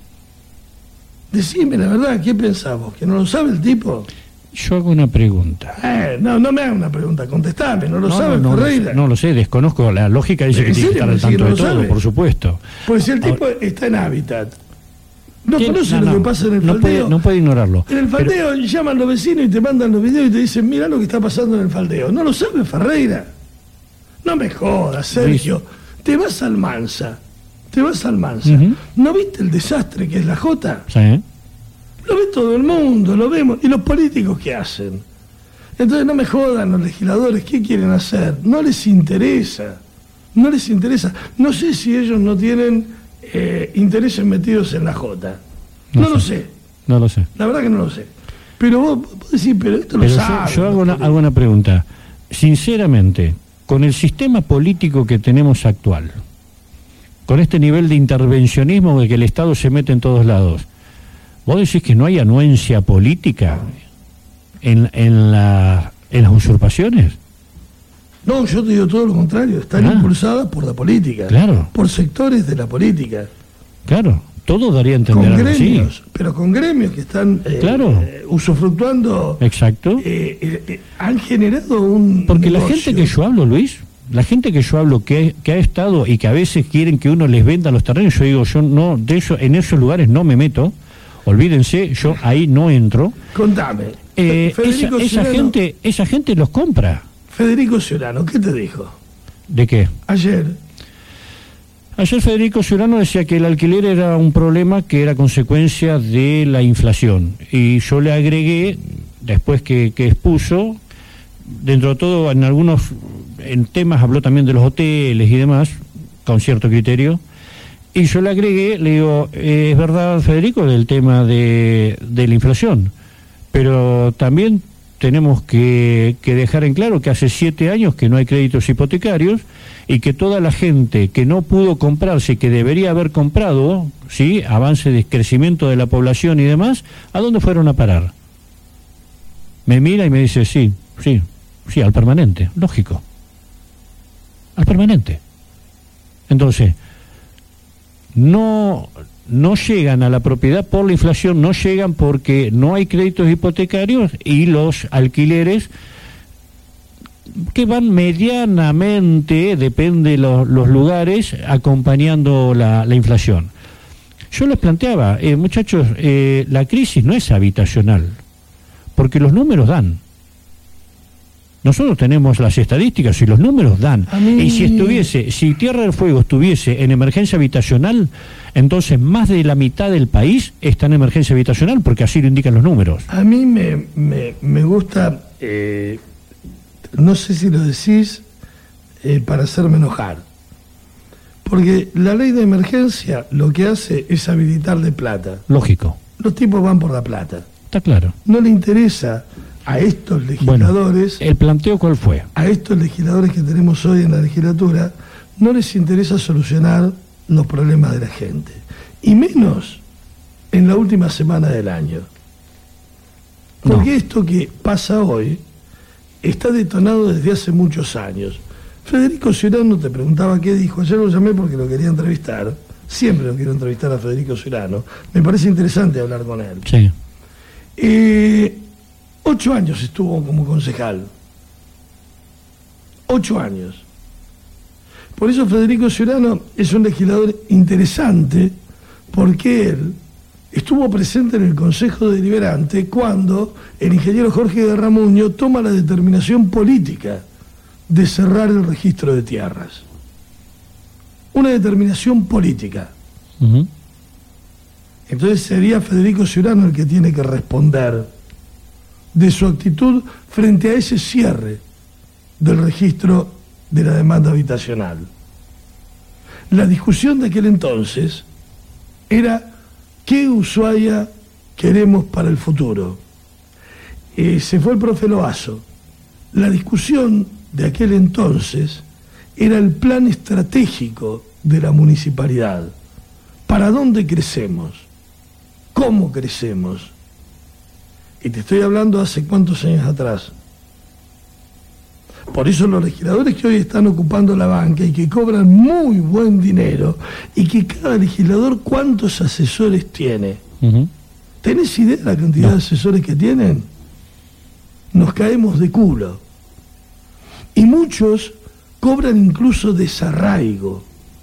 Decime la verdad, ¿qué pensamos? ¿Que no lo sabe el tipo? Yo hago una pregunta. Eh, no, no me hagas una pregunta, contestame, ¿no lo No, sabe no, no, Ferreira? lo sé, no lo sé, desconozco la lógica, dice que ¿En tiene que serio estar al me decís que tanto no de lo todo, sabe? por supuesto. Pues si el tipo Ahora- está en hábitat, no ¿Quién? conoce No, lo no, que pasa en el no faldeo. puede, no puede ignorarlo. En el faldeo llaman los vecinos y te mandan los videos y te dicen, mira lo que está pasando en el faldeo. No lo sabe Ferreira. No me jodas, Sergio. Te vas al Mansa. Te vas al Mansa. Ujú. ¿No viste el desastre que es la Jota? Pero, ¿sí? Lo ve todo el mundo, lo vemos. ¿Y los políticos qué hacen? Entonces no me jodan los legisladores, ¿qué quieren hacer? No les interesa. No les interesa. No sé si ellos no tienen eh, intereses metidos en la Jota. No, No lo sé. sé. No lo sé. La verdad que no lo sé. Pero vos, vos decís, pero esto Pero lo yo, saben. yo hago, los una, políticos. hago una pregunta. Sinceramente, con el sistema político que tenemos actual, con este nivel de intervencionismo de que el Estado se mete en todos lados, ¿vos decís que no hay anuencia política en, en, la, en las usurpaciones? No, yo te digo todo lo contrario. Están Ah. impulsadas por la política. Claro. Por sectores de la política. Claro, todo daría a entender Con algo así. gremios. Pero con gremios que están eh, Claro. eh, usufructuando. Exacto. eh, eh, eh, han generado un. Porque la negocio. gente que yo hablo, Luis, la gente que yo hablo que, que ha estado y que a veces quieren que uno les venda los terrenos, yo digo, yo no, de eso, en esos lugares no me meto, olvídense, yo ahí no entro. Contame. Eh, esa, Federico esa Ciurano- gente, esa gente los compra. Federico Ciurano, ¿qué te dijo? ¿De qué? Ayer. Ayer Federico Ciurano decía que el alquiler era un problema que era consecuencia de la inflación. Y yo le agregué, después que, que expuso, dentro de todo, en algunos en temas habló también de los hoteles y demás, con cierto criterio. Y yo le agregué, le digo, eh, es verdad, Federico, del tema de, de la inflación, pero también tenemos que, que dejar en claro que hace siete años que no hay créditos hipotecarios y que toda la gente que no pudo comprarse, que debería haber comprado, ¿sí?, avance de crecimiento de la población y demás, ¿a dónde fueron a parar? Me mira y me dice, sí, sí, sí, al permanente, lógico, al permanente. Entonces, no, no llegan a la propiedad por la inflación, no llegan porque no hay créditos hipotecarios y los alquileres que van medianamente, depende de los, los lugares, acompañando la, la inflación. Yo les planteaba, eh, muchachos, eh, la crisis no es habitacional, porque los números dan. Nosotros tenemos las estadísticas y los números dan. A mí- Y si estuviese, si Tierra del Fuego estuviese en emergencia habitacional, entonces más de la mitad del país está en emergencia habitacional, porque así lo indican los números. A mí me, me, me gusta, eh, no sé si lo decís eh, para hacerme enojar, porque la ley de emergencia lo que hace es habilitarle plata. Lógico, Los tipos van por la plata. está claro. No le interesa a estos legisladores, bueno, ¿el planteo cuál fue? A estos legisladores que tenemos hoy en la legislatura, no les interesa solucionar los problemas de la gente, y menos en la última semana del año. Porque no. Esto que pasa hoy está detonado desde hace muchos años. Federico Ciurano te preguntaba qué dijo. Ayer lo llamé porque lo quería entrevistar. Siempre lo quiero entrevistar a Federico Ciurano. Me parece interesante hablar con él. Sí. Eh, ocho años estuvo como concejal. Ocho años. Por eso Federico Ciurano es un legislador interesante, porque él estuvo presente en el Consejo Deliberante cuando el ingeniero Jorge Garramuño toma la determinación política de cerrar el registro de tierras. Una determinación política. Uh-huh. Entonces sería Federico Ciurano el que tiene que responder de su actitud frente a ese cierre del registro de la demanda habitacional. La discusión de aquel entonces era ¿qué Ushuaia queremos para el futuro? Eh, se fue el profe Loazo. La discusión de aquel entonces era el plan estratégico de la municipalidad. ¿Para dónde crecemos? ¿Cómo crecemos? Y te estoy hablando hace cuántos años atrás. Por eso los legisladores que hoy están ocupando la banca y que cobran muy buen dinero, y que cada legislador cuántos asesores tiene. Uh-huh. ¿Tenés idea de la cantidad no. de asesores que tienen? Nos caemos de culo. Y muchos cobran incluso desarraigo.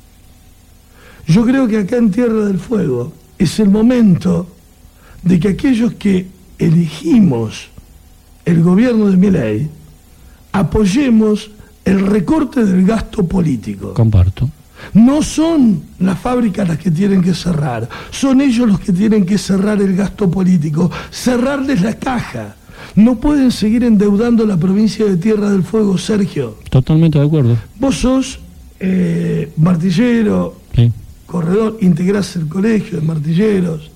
Yo creo que acá en Tierra del Fuego es el momento de que aquellos que elegimos el gobierno de Milei apoyemos el recorte del gasto político. Comparto. No son las fábricas las que tienen que cerrar, son ellos los que tienen que cerrar el gasto político, cerrarles la caja. No pueden seguir endeudando la provincia de Tierra del Fuego, Sergio. Totalmente de acuerdo. Vos sos eh, martillero, sí. corredor, integrás el colegio de martilleros.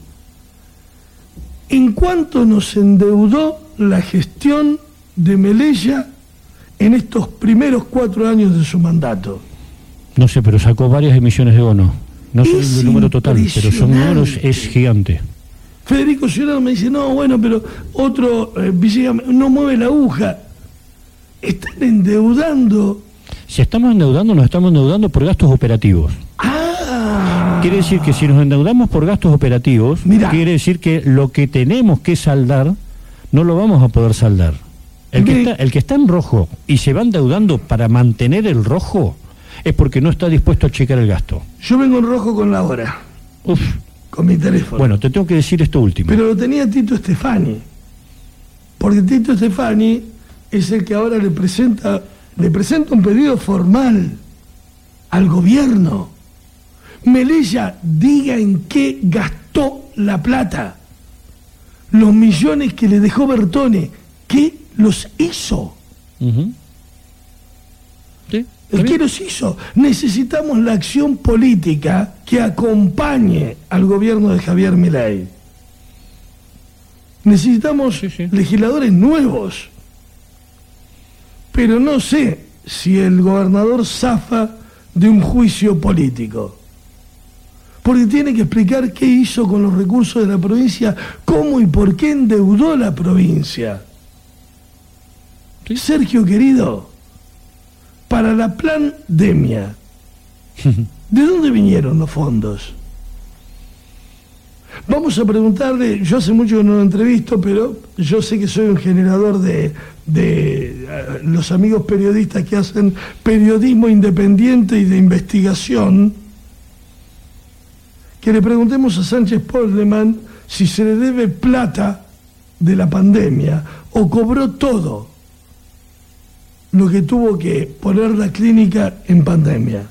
¿En cuánto nos endeudó la gestión de Melella en estos primeros cuatro años de su mandato? No sé, pero sacó varias emisiones de bono. No sé el número total, pero son números, es gigante. Federico Ciurano me dice, no, bueno, pero otro, eh, Villegas, no mueve la aguja. Están endeudando. Si estamos endeudando, nos estamos endeudando por gastos operativos. Ah. Quiere decir que si nos endeudamos por gastos operativos, Mirá. quiere decir que lo que tenemos que saldar, no lo vamos a poder saldar. El que, está, el que está en rojo y se va endeudando para mantener el rojo es porque no está dispuesto a checar el gasto. Yo vengo en rojo con la hora. Uf. Con mi teléfono. Bueno, te tengo que decir esto último. Pero lo tenía Tito Stefani. Porque Tito Stefani es el que ahora le presenta, le presenta un pedido formal al gobierno. Melella, diga en qué gastó la plata. Los millones que le dejó Bertone, ¿qué los hizo? Uh-huh. ¿Sí? ¿Qué los hizo? Necesitamos la acción política que acompañe al gobierno de Javier Milei. Necesitamos sí, sí. legisladores nuevos. Pero no sé si el gobernador zafa de un juicio político. Porque tiene que explicar qué hizo con los recursos de la provincia, cómo y por qué endeudó la provincia. ¿Sí? Sergio, querido, para la pandemia, ¿de dónde vinieron los fondos? Vamos a preguntarle, yo hace mucho que no lo entrevisto, pero yo sé que soy un generador de, de uh, los amigos periodistas que hacen periodismo independiente y de investigación, que le preguntemos a Sánchez Polleman si se le debe plata de la pandemia o cobró todo lo que tuvo que poner la clínica en pandemia.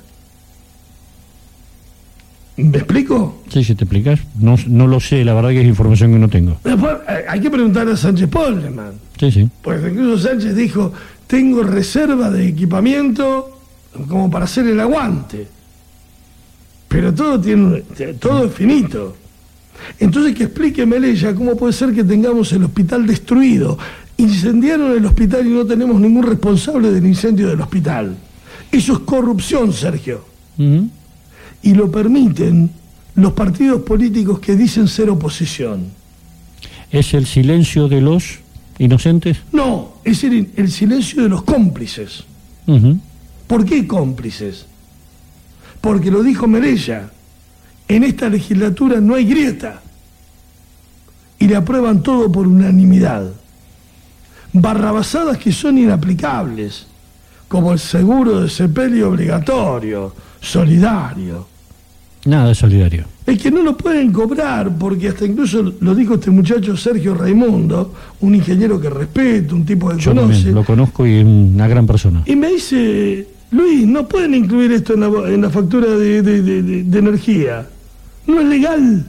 ¿Me explico? Sí, si te explicas. No, no lo sé, la verdad que es información que no tengo. Después, hay que preguntarle a Sánchez Polleman. Sí, sí. Pues incluso Sánchez dijo, tengo reserva de equipamiento como para hacer el aguante. Pero todo tiene todo es finito. Entonces que explique Melella cómo puede ser que tengamos el hospital destruido, incendiaron el hospital y no tenemos ningún responsable del incendio del hospital. Eso es corrupción, Sergio. Uh-huh. Y lo permiten los partidos políticos que dicen ser oposición. ¿Es el silencio de los inocentes? No, es el, el silencio de los cómplices. Uh-huh. ¿Por qué cómplices? Porque lo dijo Melella, en esta legislatura no hay grieta y le aprueban todo por unanimidad. Barrabasadas que son inaplicables, como el seguro de sepelio obligatorio, solidario. Nada de solidario. Es que no lo pueden cobrar, porque hasta incluso lo dijo este muchacho Sergio Raimundo, un ingeniero que respeto, un tipo que Yo conoce. también lo conozco y es una gran persona. Y me dice, Luis, no pueden incluir esto en la, en la factura de, de, de, de, de energía. No es legal.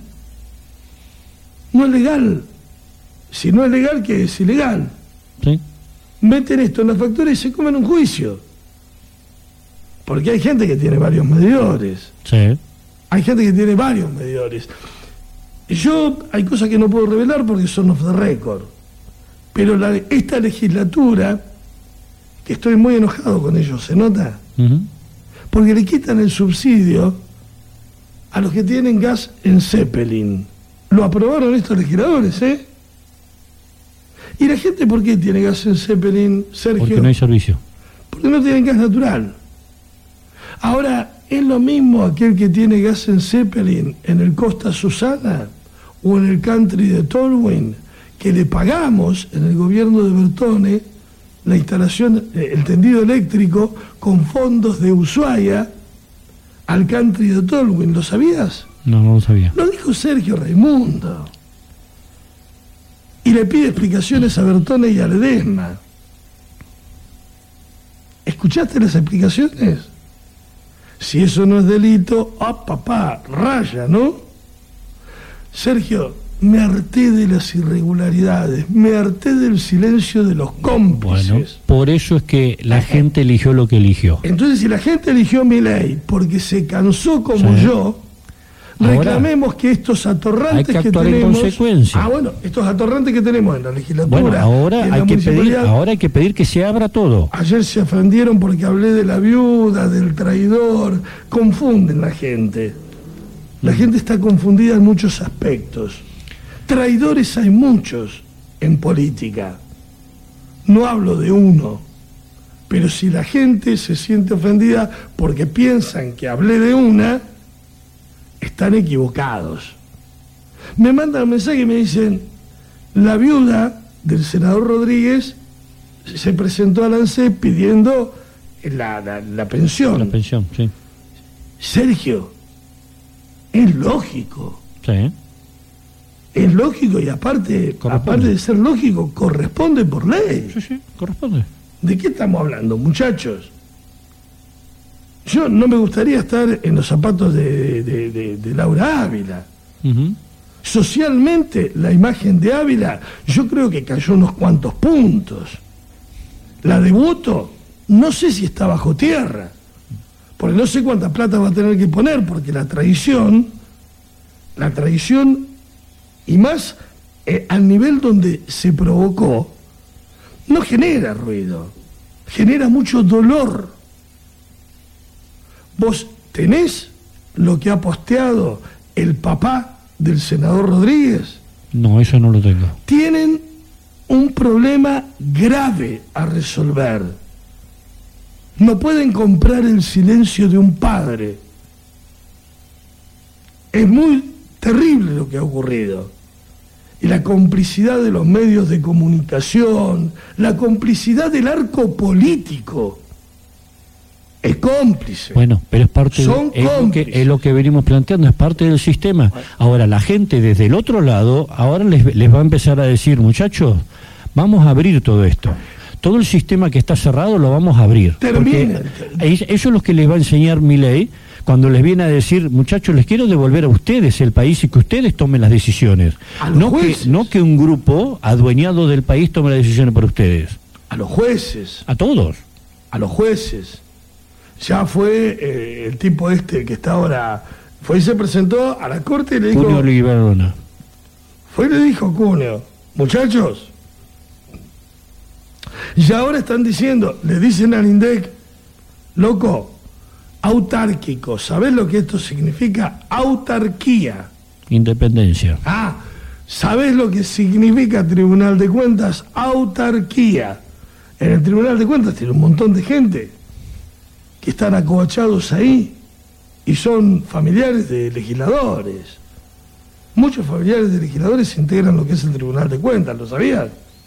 No es legal. Si no es legal, ¿qué es? Ilegal. ¿Sí? Meten esto en la factura y se comen un juicio. Porque hay gente que tiene varios medidores. Sí. Hay gente que tiene varios medidores. Yo, hay cosas que no puedo revelar porque son off the record. Pero la, esta legislatura, que estoy muy enojado con ellos, ¿se nota? Uh-huh. Porque le quitan el subsidio a los que tienen gas en Zeppelin. Lo aprobaron estos legisladores, ¿eh? ¿Y la gente por qué tiene gas en Zeppelin, Sergio? Porque no hay servicio. Porque no tienen gas natural. Ahora, ¿es lo mismo aquel que tiene gas en Zeppelin en el Costa Susana o en el country de Tolwyn, que le pagamos en el gobierno de Bertone la instalación, el tendido eléctrico con fondos de Ushuaia al country de Tolwyn? ¿Lo sabías? No, no lo sabía. Lo dijo Sergio Raimundo. Y le pide explicaciones a Bertone y a Ledesma. ¿Escuchaste las explicaciones? Si eso no es delito, ¡ah, papá! Raya, ¿no? Sergio, me harté de las irregularidades, me harté del silencio de los cómplices. Bueno, por eso es que la gente eligió lo que eligió. Entonces, si la gente eligió mi ley porque se cansó como Sí. yo, Ahora, reclamemos que estos atorrantes hay que que, actuar en tenemos... consecuencia. Ah, bueno, estos atorrantes que tenemos en la legislatura... Bueno, y ahora en hay la que pedir, municipalidad, ahora hay que pedir que se abra todo. ayer se ofendieron porque hablé de la viuda, del traidor. Confunden la gente. La gente está confundida en muchos aspectos. Traidores hay muchos en política. No hablo de uno. Pero si la gente se siente ofendida porque piensan que hablé de una, están equivocados. Me mandan un mensaje y me dicen, la viuda del senador Rodríguez se presentó a la ANSES pidiendo la, la, la pensión. La pensión, sí. Sergio, es lógico. Sí. Es lógico y aparte, aparte de ser lógico, corresponde por ley. Sí, sí, corresponde. ¿De qué estamos hablando, muchachos? Yo no me gustaría estar en los zapatos de, de, de, de Laura Ávila. Uh-huh. Socialmente, la imagen de Ávila, yo creo que cayó unos cuantos puntos. La de Boto, no sé si está bajo tierra, porque no sé cuánta plata va a tener que poner, porque la traición, la traición, y más eh, al nivel donde se provocó, no genera ruido, genera mucho dolor. ¿Vos tenés lo que ha posteado el papá del senador Rodríguez? No, eso no lo tengo. Tienen un problema grave a resolver. No pueden comprar el silencio de un padre. Es muy terrible lo que ha ocurrido. Y la complicidad de los medios de comunicación, la complicidad del arco político, es cómplice. Bueno, pero es parte Son de, es, lo que, cómplices. es lo que venimos planteando, es parte del sistema. Ahora la gente desde el otro lado, ahora les, les va a empezar a decir, muchachos, vamos a abrir todo esto. Todo el sistema que está cerrado lo vamos a abrir. Terminen. Porque es- eso es lo que les va a enseñar Milei cuando les viene a decir, muchachos, les quiero devolver a ustedes el país y que ustedes tomen las decisiones. A los No que, jueces. no que un grupo adueñado del país tome las decisiones por ustedes. A los jueces, A todos. a los jueces. Ya fue eh, el tipo este que está ahora, fue y se presentó a la corte y le dijo, Julio Oliverona. fue y le dijo Cuneo, muchachos, Y ahora están diciendo, le dicen al INDEC, loco, autárquico, ¿sabés lo que esto significa? Autarquía. Independencia. Ah, ¿sabés lo que significa Tribunal de Cuentas? Autarquía. En el Tribunal de Cuentas tiene un montón de gente que están acobachados ahí y son familiares de legisladores. Muchos familiares de legisladores integran lo que es el Tribunal de Cuentas, ¿lo sabías?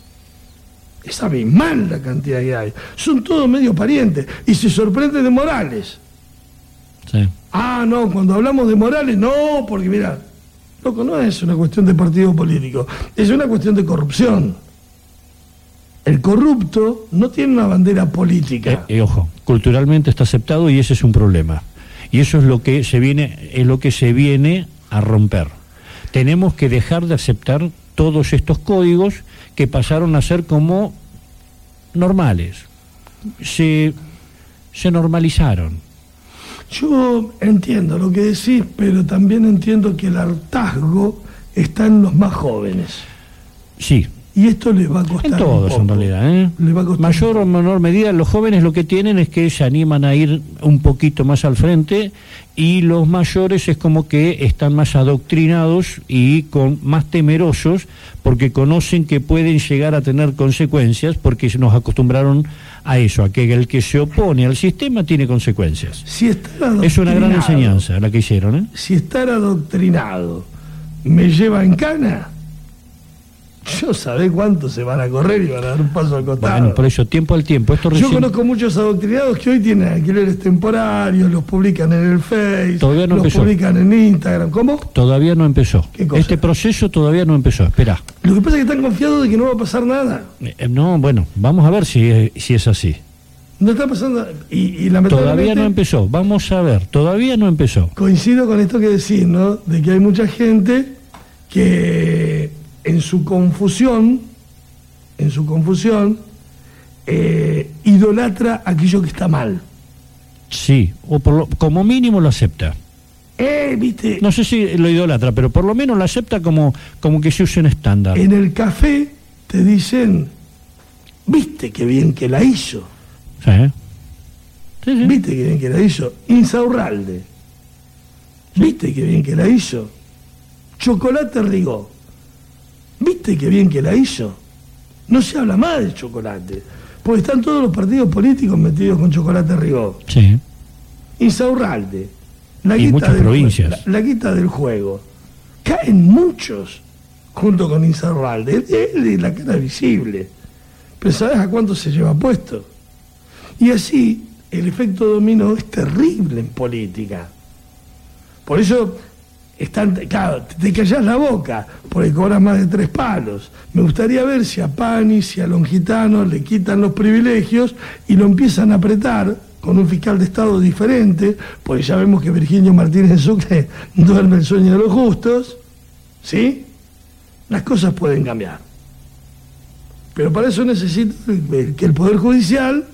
Es abismal la cantidad que hay. Son todos medio parientes y se sorprende de Morales. Sí. Ah, no, cuando hablamos de Morales, no, porque mira, loco, no es una cuestión de partido político, es una cuestión de corrupción. El corrupto no tiene una bandera política. Eh, eh, ojo, culturalmente está aceptado y ese es un problema. Y eso es lo que se viene, es lo que se viene a romper. Tenemos que dejar de aceptar todos estos códigos que pasaron a ser como normales. Se, se normalizaron. Yo entiendo lo que decís, pero también entiendo que el hartazgo está en los más jóvenes. Sí. Y esto les va a costar En todos, un poco. en realidad. ¿eh? Les va a costar Mayor o menor medida, los jóvenes lo que tienen es que se animan a ir un poquito más al frente y los mayores es como que están más adoctrinados y con más temerosos porque conocen que pueden llegar a tener consecuencias porque nos acostumbraron a eso, a que el que se opone al sistema tiene consecuencias. Si estar Es una gran adoctrinado- enseñanza la que hicieron, ¿eh? Si estar adoctrinado me lleva en cana, yo sabés cuánto se van a correr y van a dar un paso al costado. Bueno, por eso, tiempo al tiempo. Esto Yo recién... conozco muchos adoctrinados que hoy tienen alquileres temporarios, los publican en el Face, Todavía no los empezó. publican en Instagram. ¿Cómo? Todavía no empezó. ¿Qué cosa? Este proceso todavía no empezó. Espera. Lo que pasa es que están confiados de que no va a pasar nada. Eh, no, bueno, vamos a ver si es, si es así. No está pasando. Y, y lamentablemente. Todavía no empezó. Vamos a ver. Todavía no empezó. Coincido con esto que decís, ¿no? De que hay mucha gente que en su confusión, en su confusión, eh, idolatra aquello que está mal. Sí, o por lo- como mínimo lo acepta. Eh, viste, No sé si lo idolatra, pero por lo menos lo acepta como, como que se use un estándar. en el café te dicen, viste qué bien que la hizo, Sí. Sí, sí. viste qué bien que la hizo, Insaurralde, viste qué bien que la hizo, Chocolate Rigó, viste qué bien que la hizo. No se habla más de chocolate, porque están todos los partidos políticos metidos con Chocolate Rigó. Sí. Insaurralde, la Y guita muchas del provincias. juego, la, la guita del juego. Caen muchos junto con Insaurralde. Él, él es la cara visible. Pero ¿sabes a cuánto se lleva puesto? Y así el efecto dominó es terrible en política. Por eso están, claro, te callás la boca porque cobras más de tres palos. Me gustaría ver si a Pani, si a Longitano le quitan los privilegios y lo empiezan a apretar con un fiscal de Estado diferente, porque ya vemos que Virginio Martínez Sucre duerme el sueño de los justos, ¿sí? Las cosas pueden cambiar. Pero para eso necesito que el Poder Judicial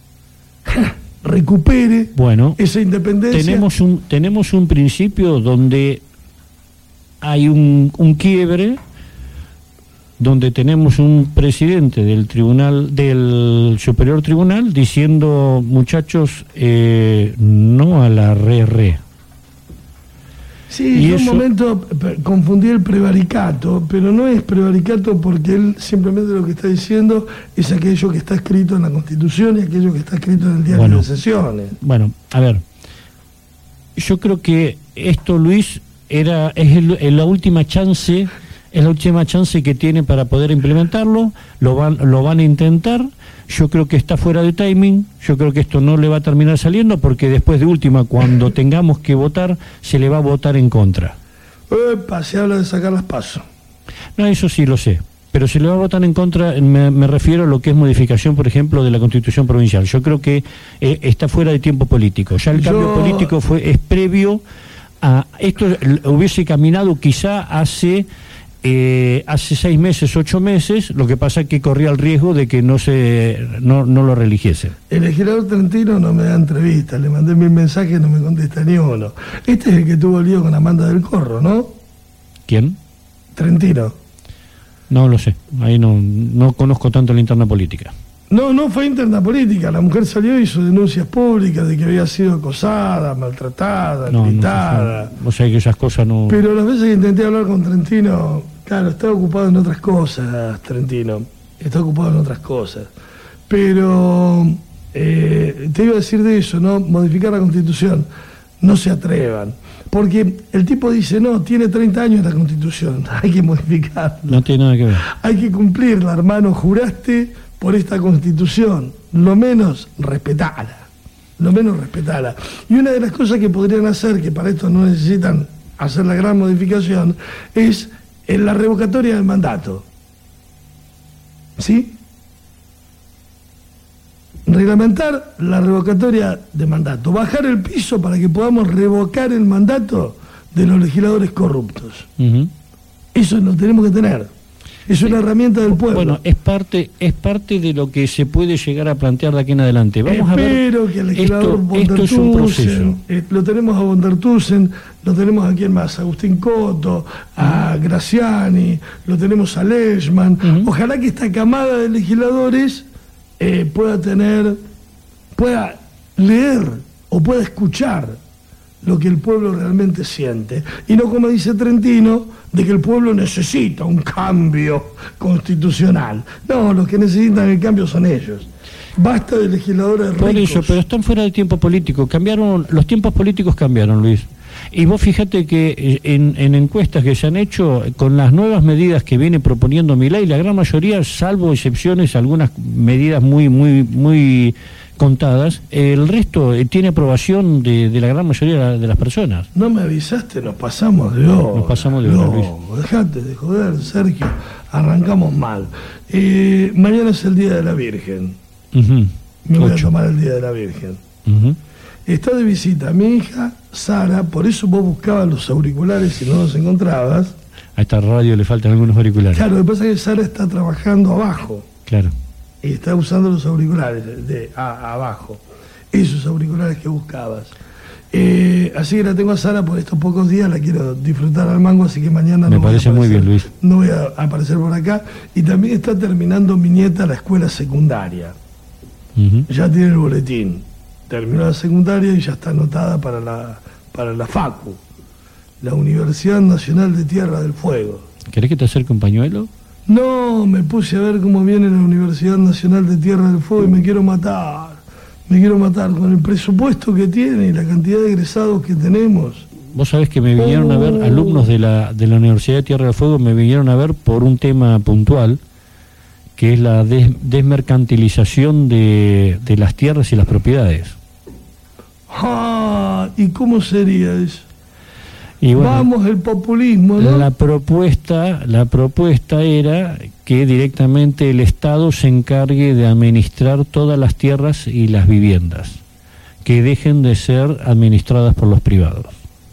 recupere Bueno, esa independencia. tenemos un, tenemos un principio donde hay un, un quiebre, donde tenemos un presidente del tribunal, del Superior Tribunal, diciendo, muchachos, eh, no a la re-re. Sí, Y yo eso- un momento pe- confundí el prevaricato, pero no es prevaricato porque él simplemente lo que está diciendo es aquello que está escrito en la Constitución y aquello que está escrito en el diario Bueno. de sesiones. Bueno, a ver, yo creo que esto, Luis, era es el- el- la última chance, es la última chance que tiene para poder implementarlo. Lo van, lo van a intentar. Yo creo que está fuera de timing. Yo creo que esto no le va a terminar saliendo porque después de última, cuando tengamos que votar, se le va a votar en contra. Epa, se habla de sacar las pasos. No, eso sí lo sé. Pero si le va a votar en contra, me, me refiero a lo que es modificación, por ejemplo, de la Constitución Provincial. Yo creo que eh, está fuera de tiempo político. Ya el Yo- cambio político fue es previo a... Esto l- hubiese caminado quizá hace... Eh, hace seis meses, ocho meses, lo que pasa es que corría el riesgo de que no se no, no lo religiese. El legislador Trentino no me da entrevistas, le mandé mil mensajes y no me contesta ni uno. Este es el que tuvo lío con Amanda del Corro, ¿no? ¿Quién? Trentino. No lo sé. Ahí no, no conozco tanto la interna política. No, no fue interna política. La mujer salió y hizo denuncias públicas de que había sido acosada, maltratada, No, gritada. no, o sea que esas cosas no... Pero las veces que intenté hablar con Trentino, claro, está ocupado en otras cosas, Trentino. Está ocupado en otras cosas. Pero eh, te iba a decir de eso, ¿no? Modificar la Constitución. No se atrevan. Porque el tipo dice, no, tiene treinta años la Constitución. Hay que modificarla. No tiene nada que ver. Hay que cumplirla, hermano. Juraste por esta Constitución. Lo menos respetala. Lo menos respetala. Y una de las cosas que podrían hacer, que para esto no necesitan hacer la gran modificación, es en la revocatoria del mandato. ¿Sí? Reglamentar la revocatoria de mandato. Bajar el piso para que podamos revocar el mandato de los legisladores corruptos. Uh-huh. Eso lo tenemos que tener. Es una herramienta del pueblo. Bueno, es parte es parte de lo que se puede llegar a plantear de aquí en adelante. Vamos Espero a ver. que el legislador esto, esto es un proceso. Bondertusen, eh, lo tenemos a Bondertusen, lo tenemos a quién más, a Agustín Coto, a Graciani, lo tenemos a Leishman. Uh-huh. Ojalá que esta camada de legisladores eh, pueda tener, pueda leer o pueda escuchar lo que el pueblo realmente siente. Y no como dice Trentino, de que el pueblo necesita un cambio constitucional. No, los que necesitan el cambio son ellos. Basta de legisladores ricos. Por eso, pero están fuera del tiempo político. Cambiaron, los tiempos políticos cambiaron, Luis. Y vos fíjate que en, en encuestas que se han hecho, con las nuevas medidas que viene proponiendo Milei, la gran mayoría, salvo excepciones, algunas medidas muy, muy, muy contadas, el resto eh, tiene aprobación de, de la gran mayoría de las personas. No me avisaste, nos pasamos de hora. Nos pasamos de hora, no, Luis. Dejate de joder, Sergio. Arrancamos mal. Eh, mañana es el Día de la Virgen. Uh-huh. Me voy Ocho. a tomar el Día de la Virgen. Uh-huh. Está de visita mi hija, Sara, por eso vos buscabas los auriculares y no los encontrabas. A esta radio le faltan algunos auriculares. Claro, lo que pasa es que Sara está trabajando abajo. Claro. Y está usando los auriculares de, de a, abajo. Esos auriculares que buscabas. Eh, así que la tengo a Sara por estos pocos días, la quiero disfrutar al mango, así que mañana Me no parece voy a muy aparecer, bien, Luis. No voy a aparecer por acá. Y también está terminando mi nieta la escuela secundaria. Uh-huh. Ya tiene el boletín. Terminó la secundaria y ya está anotada para la, para la FACU, la Universidad Nacional de Tierra del Fuego. ¿Querés que te acerque un pañuelo? No, me puse a ver cómo viene la Universidad Nacional de Tierra del Fuego y me quiero matar. Me quiero matar con el presupuesto que tiene y la cantidad de egresados que tenemos. Vos sabés que me vinieron a ver, alumnos de la, de la Universidad de Tierra del Fuego, me vinieron a ver por un tema puntual, que es la des, desmercantilización de, de las tierras y las propiedades. Ah, ¿y cómo sería eso? Y bueno, Vamos, el populismo, ¿no? La propuesta, la propuesta era que directamente el Estado se encargue de administrar todas las tierras y las viviendas, que dejen de ser administradas por los privados.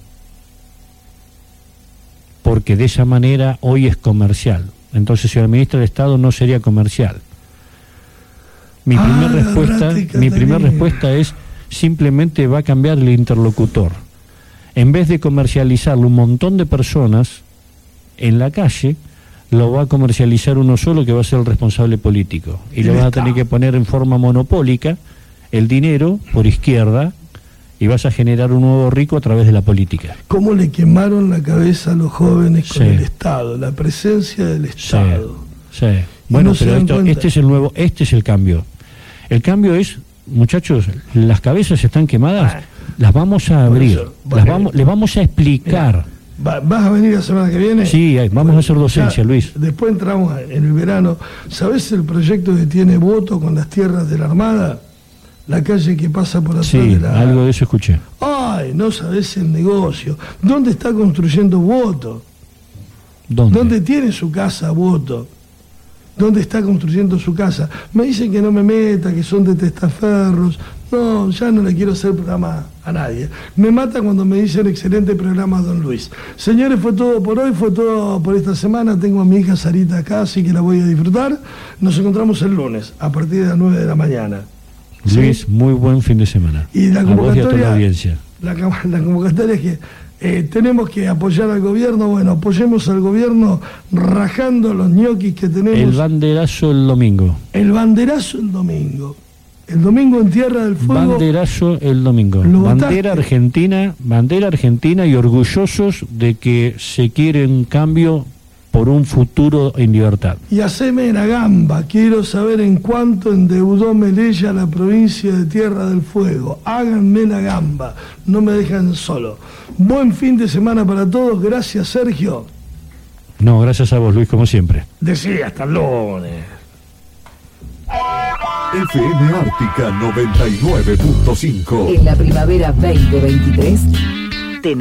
Porque de esa manera hoy es comercial. Entonces, si lo administra el Estado no sería comercial. Mi Ah, primera respuesta, agarrate, mi primera Catalina. respuesta es simplemente va a cambiar el interlocutor. En vez de comercializarlo un montón de personas en la calle, lo va a comercializar uno solo, que va a ser el responsable político. Y El le vas a Estado. tener que poner en forma monopólica el dinero por izquierda y vas a generar un nuevo rico a través de la política. ¿Cómo le quemaron la cabeza a los jóvenes con Sí. el Estado? La presencia del Estado. Sí. Bueno, no se pero dan esto, cuenta. este es el nuevo, este es el cambio. El cambio es, muchachos, las cabezas están quemadas, Ah, las vamos a por abrir, eso, las bueno, vamos, les vamos a explicar. Va- ¿Vas a venir la semana que viene? Sí, ahí, vamos a hacer docencia, ya, Luis. Después entramos en el verano. ¿Sabés el proyecto que tiene Voto con las tierras de la Armada? La calle que pasa por atrás Sí, de la... algo de eso escuché. Ay, no sabés el negocio. ¿Dónde está construyendo Voto? ¿Dónde? ¿Dónde tiene su casa Voto? ¿Dónde está construyendo su casa? Me dicen que no me meta, que son de testaferros. No, ya no le quiero hacer programa a nadie. Me mata cuando me dicen excelente programa, don Luis. Señores, fue todo por hoy, fue todo por esta semana. Tengo a mi hija Sarita acá, así que la voy a disfrutar. Nos encontramos el lunes, a partir de las nueve de la mañana. Luis, ¿Sí? muy buen fin de semana. Y la a vos y a toda la convocatoria, audiencia. la, la convocatoria es que eh, tenemos que apoyar al gobierno. Bueno, apoyemos al gobierno rajando los ñoquis que tenemos. El banderazo el domingo. El banderazo el domingo. El domingo en Tierra del Fuego. Banderazo el domingo. Bandera argentina, bandera argentina y orgullosos de que se quiere un cambio por un futuro en libertad. Y haceme la gamba, quiero saber en cuánto endeudó Melella la provincia de Tierra del Fuego. Háganme la gamba, no me dejan solo. Buen fin de semana para todos, gracias Sergio. No, gracias a vos Luis, como siempre. Decía, hasta el lunes. F M Ártica noventa y nueve punto cinco. En la primavera veinte veintitrés